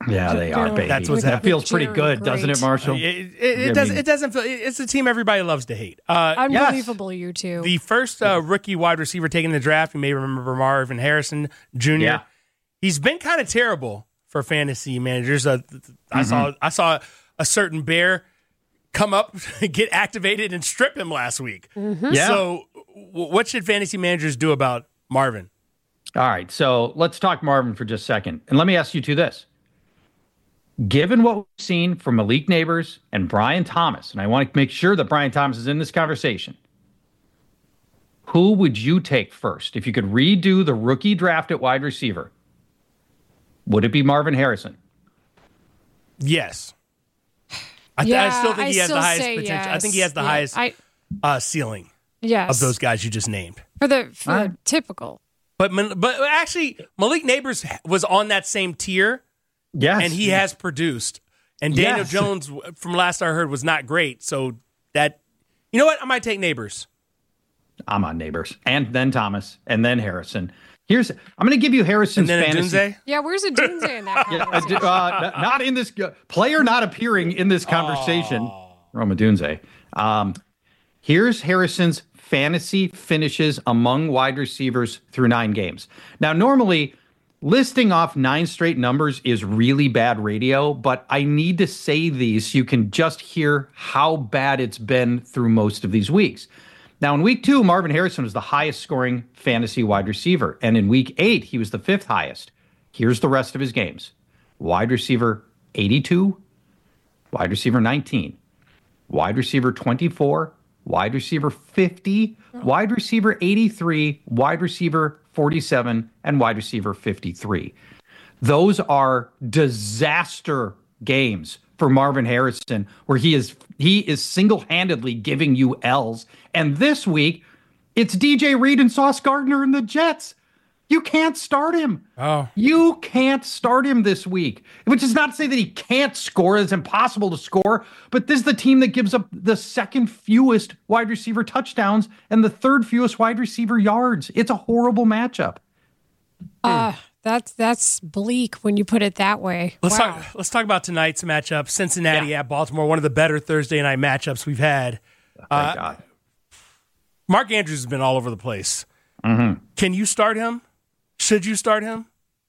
Yeah, they are, baby. That's what's that happening. feels pretty good, doesn't it, Marshall? It, it, it, I doesn't. mean- It doesn't feel. It's a team everybody loves to hate. Uh, Unbelievable, you two. The first uh, rookie wide receiver taken in the draft, you may remember Marvin Harrison Junior Yeah. He's been kind of terrible for fantasy managers. Uh, I Mm-hmm. saw I saw a certain Bear come up, get activated, and strip him last week. Mhm. Yeah. So, w- what should fantasy managers do about Marvin? All right, so let's talk Marvin for just a second. And let me ask you two this. Given what we've seen from Malik Neighbors and Brian Thomas, and I want to make sure that Brian Thomas is in this conversation, who would you take first? If you could redo the rookie draft at wide receiver, would it be Marvin Harrison? Yes. I, th- Yeah, I still think I he has still the highest say potential. I think he yes. has the Yeah, highest I- uh, ceiling Yes. of those guys you just named. For the, for All the right. typical. But Mal- but actually, Malik Neighbors was on that same tier. Yes. And he has produced. And Daniel Yes. Jones, from last I heard, was not great. So that, you know what? I might take Neighbors. I'm on Neighbors, and then Thomas, and then Harrison. Here's I'm going to give you Harrison's And then fantasy. Adunze? Yeah, where's Adunze in that Yeah, conversation? uh, uh, not in this uh, player not appearing in this conversation. Roma Dunze. Um, here's Harrison's fantasy finishes among wide receivers through nine games. Now, normally listing off nine straight numbers is really bad radio, but I need to say these so you can just hear how bad it's been through most of these weeks. Now, in week two, Marvin Harrison was the highest scoring fantasy wide receiver. And in week eight, he was the fifth highest. Here's the rest of his games. Wide receiver eighty-two, wide receiver nineteen, wide receiver twenty-four, wide receiver fifty, wide receiver eighty-three, wide receiver forty-seven, and wide receiver fifty-three. Those are disaster games for Marvin Harrison, where he is he is single-handedly giving you L's. And this week, it's D J Reed and Sauce Gardner and the Jets. You can't start him. Oh. You can't start him this week, which is not to say that he can't score. It's impossible to score, but this is the team that gives up the second fewest wide receiver touchdowns and the third fewest wide receiver yards. It's a horrible matchup. Uh, that's that's bleak when you put it that way. Let's wow. talk. Let's talk about tonight's matchup: Cincinnati at Baltimore. One of the better Thursday night matchups we've had. Thank Uh, God. Mark Andrews has been all over the place. Mm-hmm. Can you start him? Should you start him?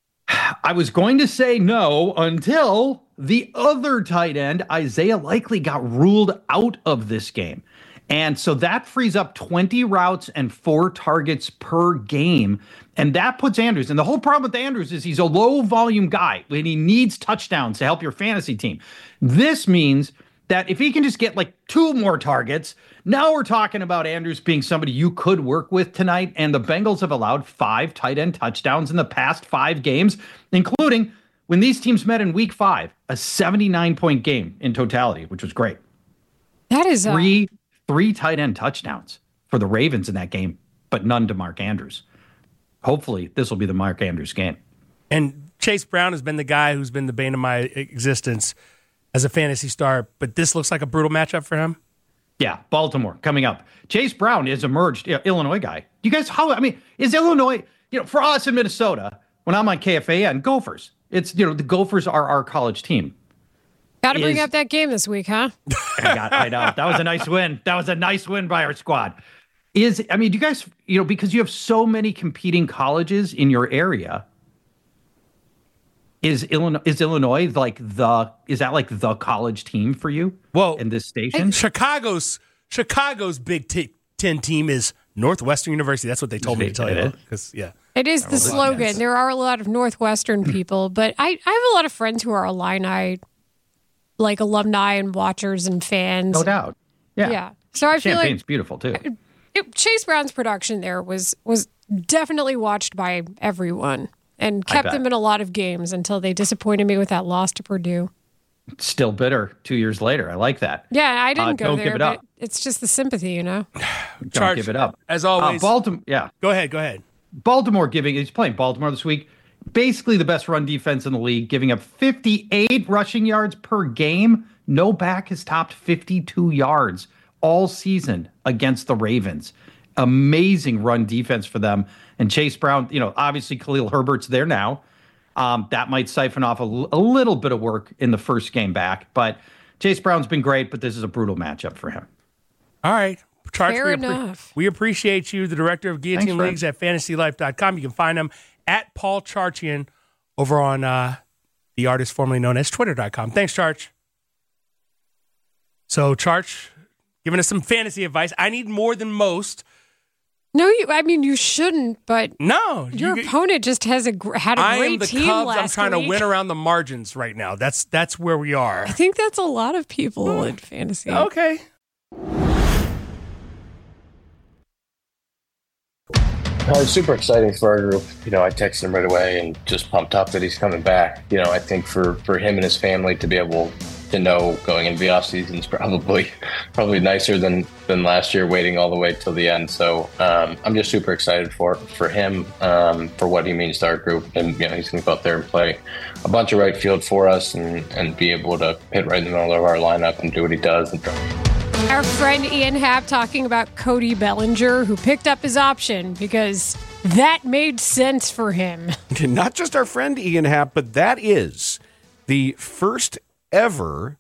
I was going to say no until the other tight end, Isaiah Likely, got ruled out of this game. And so that frees up twenty routes and four targets per game. And that puts Andrews. And the whole problem with Andrews is he's a low volume guy and he needs touchdowns to help your fantasy team. This means that if he can just get like two more targets, now we're talking about Andrews being somebody you could work with tonight. And the Bengals have allowed five tight end touchdowns in the past five games, including when these teams met in week five, a seventy-nine point game in totality, which was great. That is a, Three, three tight end touchdowns for the Ravens in that game, but none to Mark Andrews. Hopefully this will be the Mark Andrews game. And Chase Brown has been the guy who's been the bane of my existence as a fantasy star, but this looks like a brutal matchup for him. Yeah, Baltimore coming up. Chase Brown is emerged, yeah, Illinois guy. You guys, how, I mean, is Illinois, you know, for us in Minnesota, when I'm on K F A N, Gophers. It's, you know, the Gophers are our college team. got to bring is- up that game this week, huh? I got, I know. That was a nice win. That was a nice win by our squad. Is, I mean, do you guys, you know, because you have so many competing colleges in your area, is Illinois, is Illinois like the, is that like the college team for you? Well, in this station? Chicago's Chicago's Big T- Ten team is Northwestern University. That's what they told me to tell you. Because yeah, It is the slogan. There are a lot of Northwestern people, but I, I have a lot of friends who are Illini, like alumni and watchers and fans. No doubt. Yeah. Yeah. So I feel Champagne's like beautiful too. it, Chase Brown's production there was was definitely watched by everyone and I kept bet. them in a lot of games until they disappointed me with that loss to Purdue. Still bitter two years later. I like that. Yeah, I Uh, didn't go don't there, give it but up. it's just the sympathy, you know. Don't Charge, give it up. as always. Uh, Baltimore, yeah. Go ahead. Go ahead. Baltimore giving, he's playing Baltimore this week. Basically the best run defense in the league, giving up fifty-eight rushing yards per game. No back has topped fifty-two yards all season against the Ravens. Amazing run defense for them. And Chase Brown, you know, obviously Khalil Herbert's there now. Um, that might siphon off a, l- a little bit of work in the first game back. But Chase Brown's been great, but this is a brutal matchup for him. All right. Charge, Fair we, enough. we appreciate you, the director of Guillotine Thanks, Fred. Leagues at fantasy life dot com. You can find him at Paul Charchian over on uh, the artist formerly known as twitter dot com. Thanks, Charch. So, Charch, giving us some fantasy advice. I need more than most. No, you. I mean, you shouldn't. But no, your you, opponent just has a gr- had a I great am the team Cubs. last I'm trying week. to win around the margins right now. That's that's where we are. I think that's a lot of people in fantasy. Okay. Oh, it's super exciting for our group. You know, I texted him right away and just pumped up that he's coming back. You know, I think for, for him and his family to be able to know going into the offseason is probably probably nicer than, than last year waiting all the way till the end. So um, I'm just super excited for for him, um, for what he means to our group. And, you know, he's going to go out there and play a bunch of right field for us and, and be able to hit right in the middle of our lineup and do what he does. And Our friend Ian Happ talking about Cody Bellinger, who picked up his option because that made sense for him. Not just our friend Ian Happ, but that is the first ever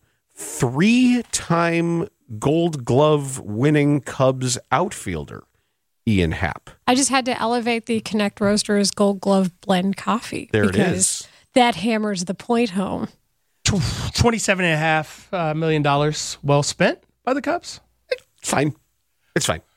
three-time Gold Glove winning Cubs outfielder, Ian Happ. I just had to elevate the Connect Roasters Gold Glove Blend coffee. There it because is. That hammers the point home. twenty-seven and a half uh, million dollars well spent by the Cubs. It's fine. It's fine.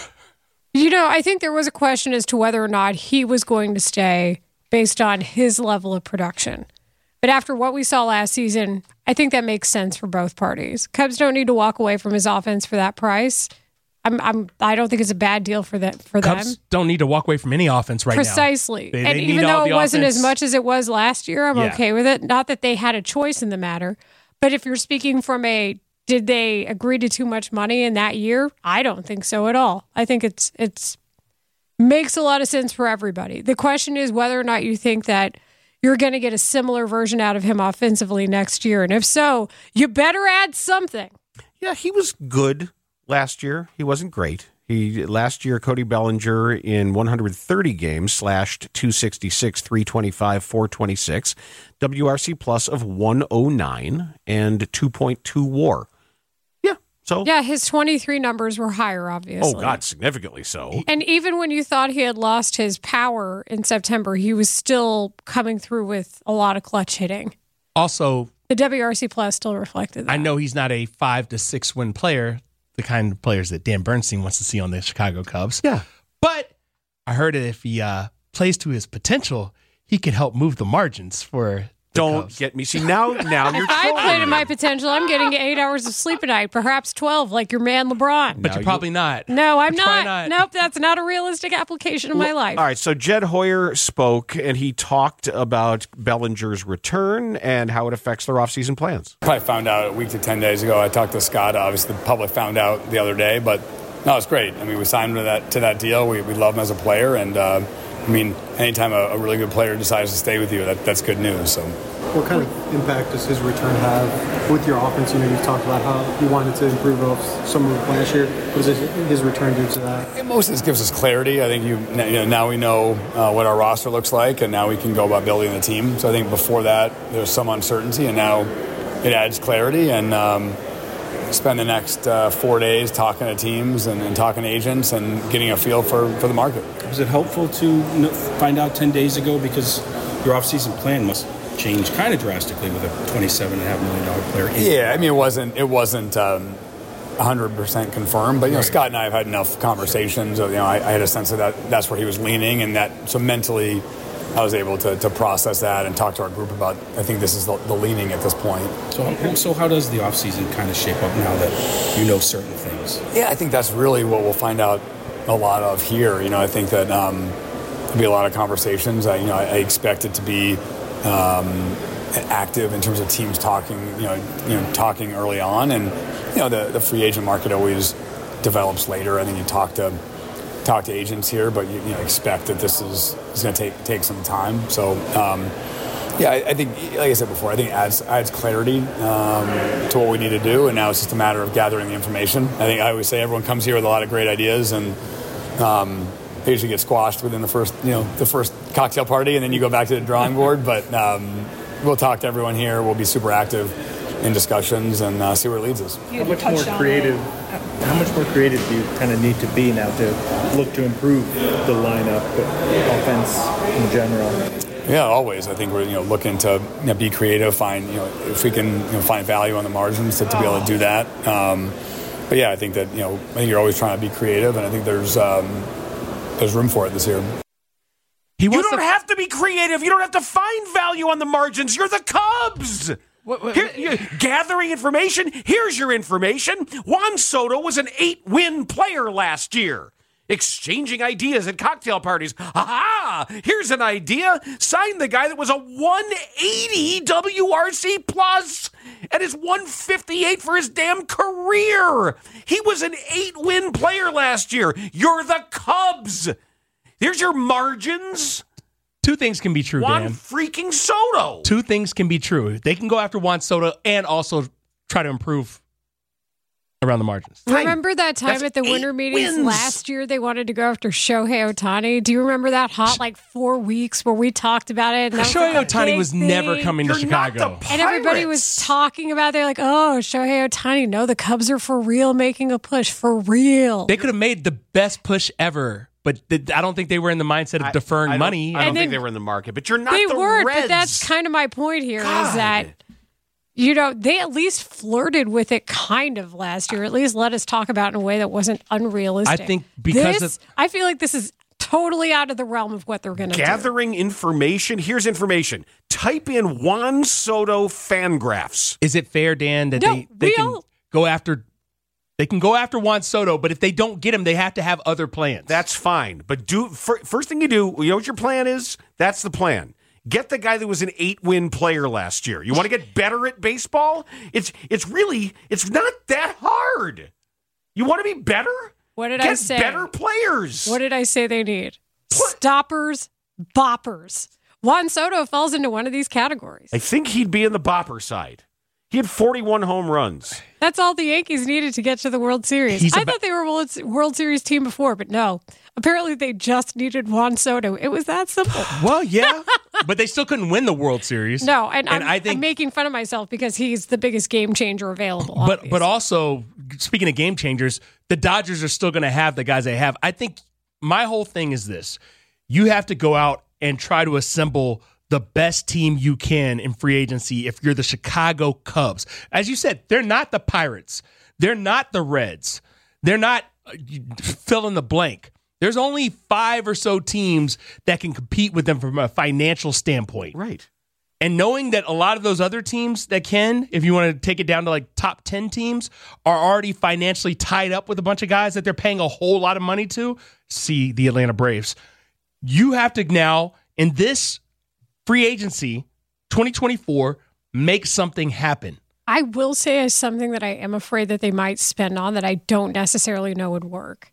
You know, I think there was a question as to whether or not he was going to stay based on his level of production. But after what we saw last season, I think that makes sense for both parties. Cubs don't need to walk away from his offense for that price. I'm, I'm, I don't think it's a bad deal for that for Cubs them. don't need to walk away from any offense right Precisely. now. Precisely. And even though it wasn't as much as it was last year, I'm Yeah. okay with it. Not that they had a choice in the matter. But if you're speaking from a, did they agree to too much money in that year? I don't think so at all. I think it's it's makes a lot of sense for everybody. The question is whether or not you think that you're going to get a similar version out of him offensively next year. And if so, you better add something. Yeah, he was good last year. He wasn't great. He last year, Cody Bellinger in one hundred thirty games slashed two sixty-six, three twenty-five, four twenty-six, W R C plus of one oh nine and two point two WAR. Yeah, so Yeah, his twenty-three numbers were higher, obviously. oh god, significantly so. And even when you thought he had lost his power in September, he was still coming through with a lot of clutch hitting. Also, The W R C plus still reflected that. I know he's not a five to six win player, the kind of players that Dan Bernstein wants to see on the Chicago Cubs. Yeah. But I heard that if he uh, plays to his potential, he could help move the margins for the Don't Cubs. get me. See, now, now you're If I trolling played to me. my potential, I'm getting eight hours of sleep a night, perhaps twelve, like your man LeBron. But you're probably not. No, I'm Try not. not. Nope, that's not a realistic application of my life. All right, so Jed Hoyer spoke, and he talked about Bellinger's return and how it affects their offseason plans. Probably found out a week to ten days ago. I talked to Scott. Obviously, the public found out the other day, but no, it's great. I mean, we signed him to that to that deal. We, we love him as a player, and uh, I mean, anytime a, a really good player decides to stay with you, that, that's good news. So. What kind of impact does his return have with your offense? You know, you've talked about how you wanted to improve off some of the last year. What does his, his return do to that? And most of this gives us clarity. I think you, you know, now we know uh, what our roster looks like, and now we can go about building the team. So I think before that, there's some uncertainty, and now it adds clarity. And um, spend the next uh, four days talking to teams and, and talking to agents and getting a feel for, for the market. Was it helpful to find out ten days ago, because your offseason plan must change kind of drastically with a twenty-seven point five million dollars player? Yeah, I mean, it wasn't it wasn't um, one hundred percent confirmed, but you know, Right. Scott and I have had enough conversations. You know, I, I had a sense of that that's where he was leaning, and that so mentally, I was able to, to process that and talk to our group about. I think this is the, the leaning at this point. So, so how does the offseason kind of shape up now that you know certain things? Yeah, I think that's really what we'll find out a lot of here. You know, I think that um, there'll be a lot of conversations. I, you know, I, I expect it to be um, active in terms of teams talking. You know, you know, talking early on, and you know, the, the free agent market always develops later. I think you talk to talk to agents here, but you, you know, expect that this is, is going to take take some time. So. Um, Yeah, I, I think, like I said before, I think it adds, adds clarity um, to what we need to do, and now it's just a matter of gathering the information. I think I always say everyone comes here with a lot of great ideas, and um, they usually get squashed within the first, you know, the first cocktail party, and then you go back to the drawing board. But um, we'll talk to everyone here. We'll be super active in discussions and uh, see where it leads us. How much more creative? How much more creative do you kind of need to be now to look to improve the lineup, offense in general? Yeah, always. I think we're you know looking to you know, be creative, find you know if we can you know, find value on the margins to, to be able to do that. Um, but yeah, I think that you know I think you're always trying to be creative, and I think there's um, there's room for it this year. You don't have to be creative. You don't have to find value on the margins. You're the Cubs. What, what, Here, you're gathering information. Here's your information. Juan Soto was an eight-win player last year. Exchanging ideas at cocktail parties. Aha! Here's an idea. Sign the guy that was a one eighty W R C plus and is one fifty-eight for his damn career. He was an eight-win player last year. You're the Cubs. There's your margins. Two things can be true, Juan Dan. freaking Soto. Two things can be true. They can go after Juan Soto and also try to improve around the margins. Remember that time That's at the winter eight meetings wins. last year? They wanted to go after Shohei Ohtani. Do you remember that hot like four weeks where we talked about it? And that was, Shohei like, a Ohtani big was never thing? coming to Chicago. And everybody was talking about it. They're like, oh, Shohei Ohtani. No, the Cubs are for real making a push. For real. They could have made the best push ever, but th- I don't think they were in the mindset of deferring I don't- money. I don't And think then- they were in the market, but you're not They the weren't, Reds. but that's kind of my point here is that, you know, they at least flirted with it kind of last year. At least let us talk about it in a way that wasn't unrealistic. I think because This- of- I feel like this is totally out of the realm of what they're going to do. Gathering information. Here's information. Type in Juan Soto Fangraphs. Is it fair, Dan, that No, they, they we can all- go after they can go after Juan Soto, but if they don't get him, they have to have other plans. That's fine. But do fir- first thing you do, you know what your plan is? That's the plan. Get the guy that was an eight-win player last year. You want to get better at baseball? It's it's really it's not that hard. You want to be better? What did get I say? better players. What did I say they need? Stoppers, boppers. Juan Soto falls into one of these categories. I think he'd be in the bopper side. He had forty-one home runs. That's all the Yankees needed to get to the World Series. He's I about- thought they were a World, World Series team before, but no. Apparently, they just needed Juan Soto. It was that simple. Well, yeah, but they still couldn't win the World Series. No, and, and I'm, I think I'm making fun of myself because he's the biggest game changer available. But obviously. but also, speaking of game changers, the Dodgers are still going to have the guys they have. I think my whole thing is this. You have to go out and try to assemble the best team you can in free agency if you're the Chicago Cubs. As you said, they're not the Pirates. They're not the Reds. They're not uh, fill in the blank. There's only five or so teams that can compete with them from a financial standpoint. Right. And knowing that a lot of those other teams that can, if you want to take it down to like top ten teams, are already financially tied up with a bunch of guys that they're paying a whole lot of money to, see the Atlanta Braves. You have to now, in this free agency, twenty twenty-four, make something happen. I will say as something that I am afraid that they might spend on that I don't necessarily know would work.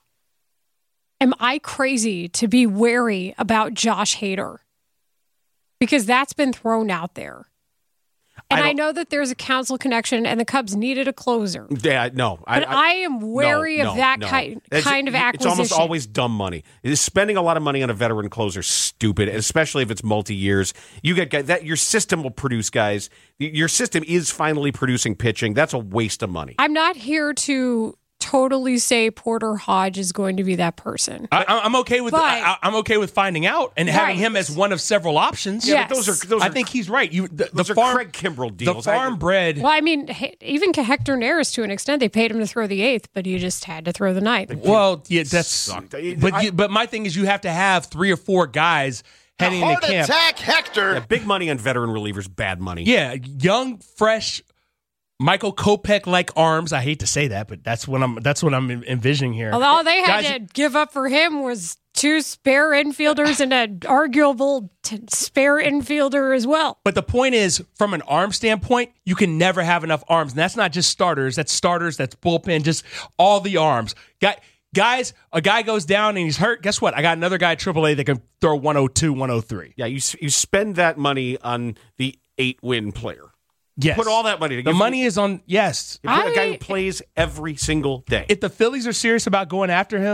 Am I crazy to be wary about Josh Hader? Because that's been thrown out there. And I I, don't- know that there's a council connection and the Cubs needed a closer. Yeah, no. But I, am wary no, of no, that no. kind, It's- kind of acquisition. It's almost always dumb money. Is spending a lot of money on a veteran closer is stupid, especially if it's multi years. You get guys that your system will produce guys. Your system is finally producing pitching. That's a waste of money. I'm not here to totally say Porter Hodge is going to be that person. I, I'm okay with But- I, I'm okay with finding out and having Right. him as one of several options. Yeah, but those are- those I are- think he's right. You the, those the are farm Craig Kimbrell deals. The farm bred. Well, I mean, he- even to Hector Neris to an extent, they paid him to throw the eighth, but he just had to throw the ninth. Well, yeah, that's. Sucked. But I- you, but my thing is, you have to have three or four guys heading into camp. Hector. Yeah, big money on veteran relievers, bad money. Yeah, young, fresh, Michael Kopech like arms. I hate to say that, but that's what I'm. That's what I'm envisioning here. Although all they had Guys- to give up for him was two spare infielders and an arguable t- spare infielder as well. But the point is, from an arm standpoint, you can never have enough arms. And that's not just starters. That's starters. That's bullpen. Just all the arms. Guy, guys, a guy goes down and he's hurt. Guess what? I got another guy at triple A that can throw one oh two, one oh three. Yeah, you s- you spend that money on the eight win player. Yes. Put all that money. To The give money is on, yes. you put a guy who plays every single day. If the Phillies are serious about going after him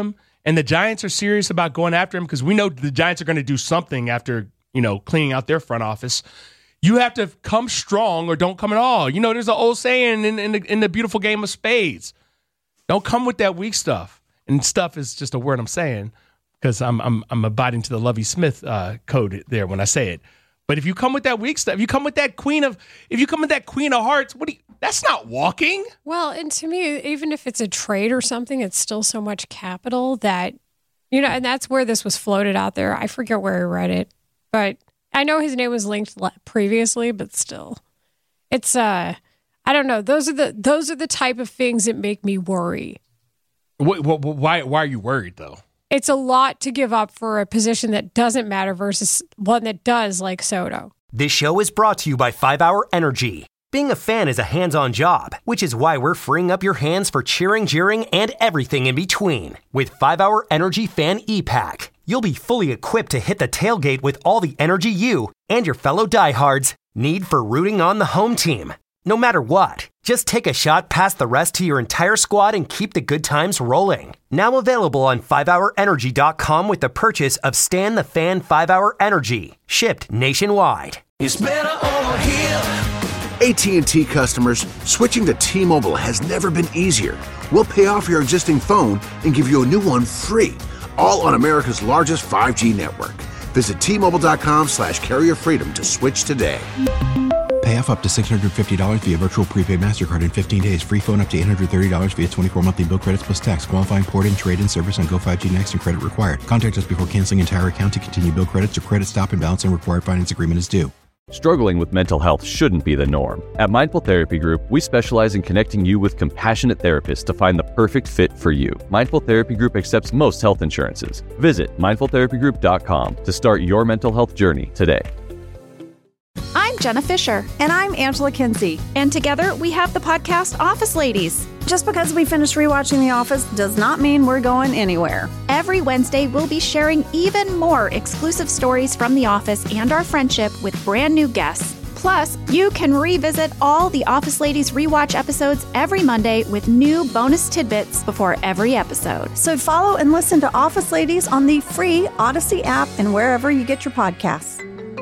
and the Giants are serious about going after him, because we know the Giants are going to do something after, you know, cleaning out their front office, you have to come strong or don't come at all. You know, there's an old saying in, in, the, in the beautiful game of spades. Don't come with that weak stuff. And stuff is just a word I'm saying, because I'm I'm I'm abiding to the Lovie Smith uh, code there when I say it. But if you come with that weak stuff, if you come with that queen of, if you come with that queen of hearts, what do you, that's not walking. Well, and to me, even if it's a trade or something, it's still so much capital that, you know, and that's where this was floated out there. I forget where I read it, but I know his name was linked previously, but still, it's uh, I don't know. Those are the those are the type of things that make me worry. What, what, why why are you worried though? It's a lot to give up for a position that doesn't matter versus one that does, like Soto. This show is brought to you by five hour Energy. Being a fan is a hands-on job, which is why we're freeing up your hands for cheering, jeering, and everything in between. With five hour Energy Fan E-Pack, you'll be fully equipped to hit the tailgate with all the energy you and your fellow diehards need for rooting on the home team. No matter what, just take a shot past the rest to your entire squad and keep the good times rolling. Now available on five hour energy dot com with the purchase of Stan the Fan five hour Energy, shipped nationwide. It's better over here. A T and T customers, switching to T-Mobile has never been easier. We'll pay off your existing phone and give you a new one free, all on America's largest five G network. Visit T Mobile dot com slash carrier freedom to switch today. Pay off up to six hundred fifty dollars via virtual prepaid MasterCard in fifteen days. Free phone up to eight hundred thirty dollars via twenty-four monthly bill credits plus tax. Qualifying port-in, trade-in service on Go five G Next and credit required. Contact us before canceling entire account to continue bill credits or credit stop and balance and required finance agreement is due. Struggling with mental health shouldn't be the norm. At Mindful Therapy Group, we specialize in connecting you with compassionate therapists to find the perfect fit for you. Mindful Therapy Group accepts most health insurances. Visit mindful therapy group dot com to start your mental health journey today. I'm Jenna Fisher. And I'm Angela Kinsey. And together we have the podcast Office Ladies. Just because we finished rewatching The Office does not mean we're going anywhere. Every Wednesday, we'll be sharing even more exclusive stories from The Office and our friendship with brand new guests. Plus, you can revisit all the Office Ladies rewatch episodes every Monday with new bonus tidbits before every episode. So follow and listen to Office Ladies on the free Odyssey app and wherever you get your podcasts.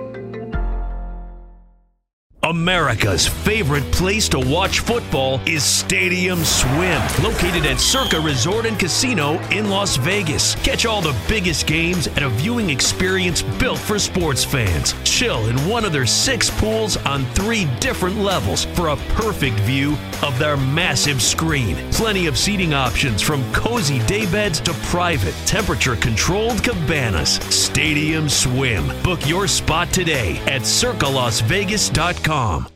America's favorite place to watch football is Stadium Swim, located at Circa Resort and Casino in Las Vegas. Catch all the biggest games at a viewing experience built for sports fans. Chill in one of their six pools on three different levels for a perfect view of their massive screen. Plenty of seating options from cozy daybeds to private, temperature-controlled cabanas. Stadium Swim. Book your spot today at circa las vegas dot com.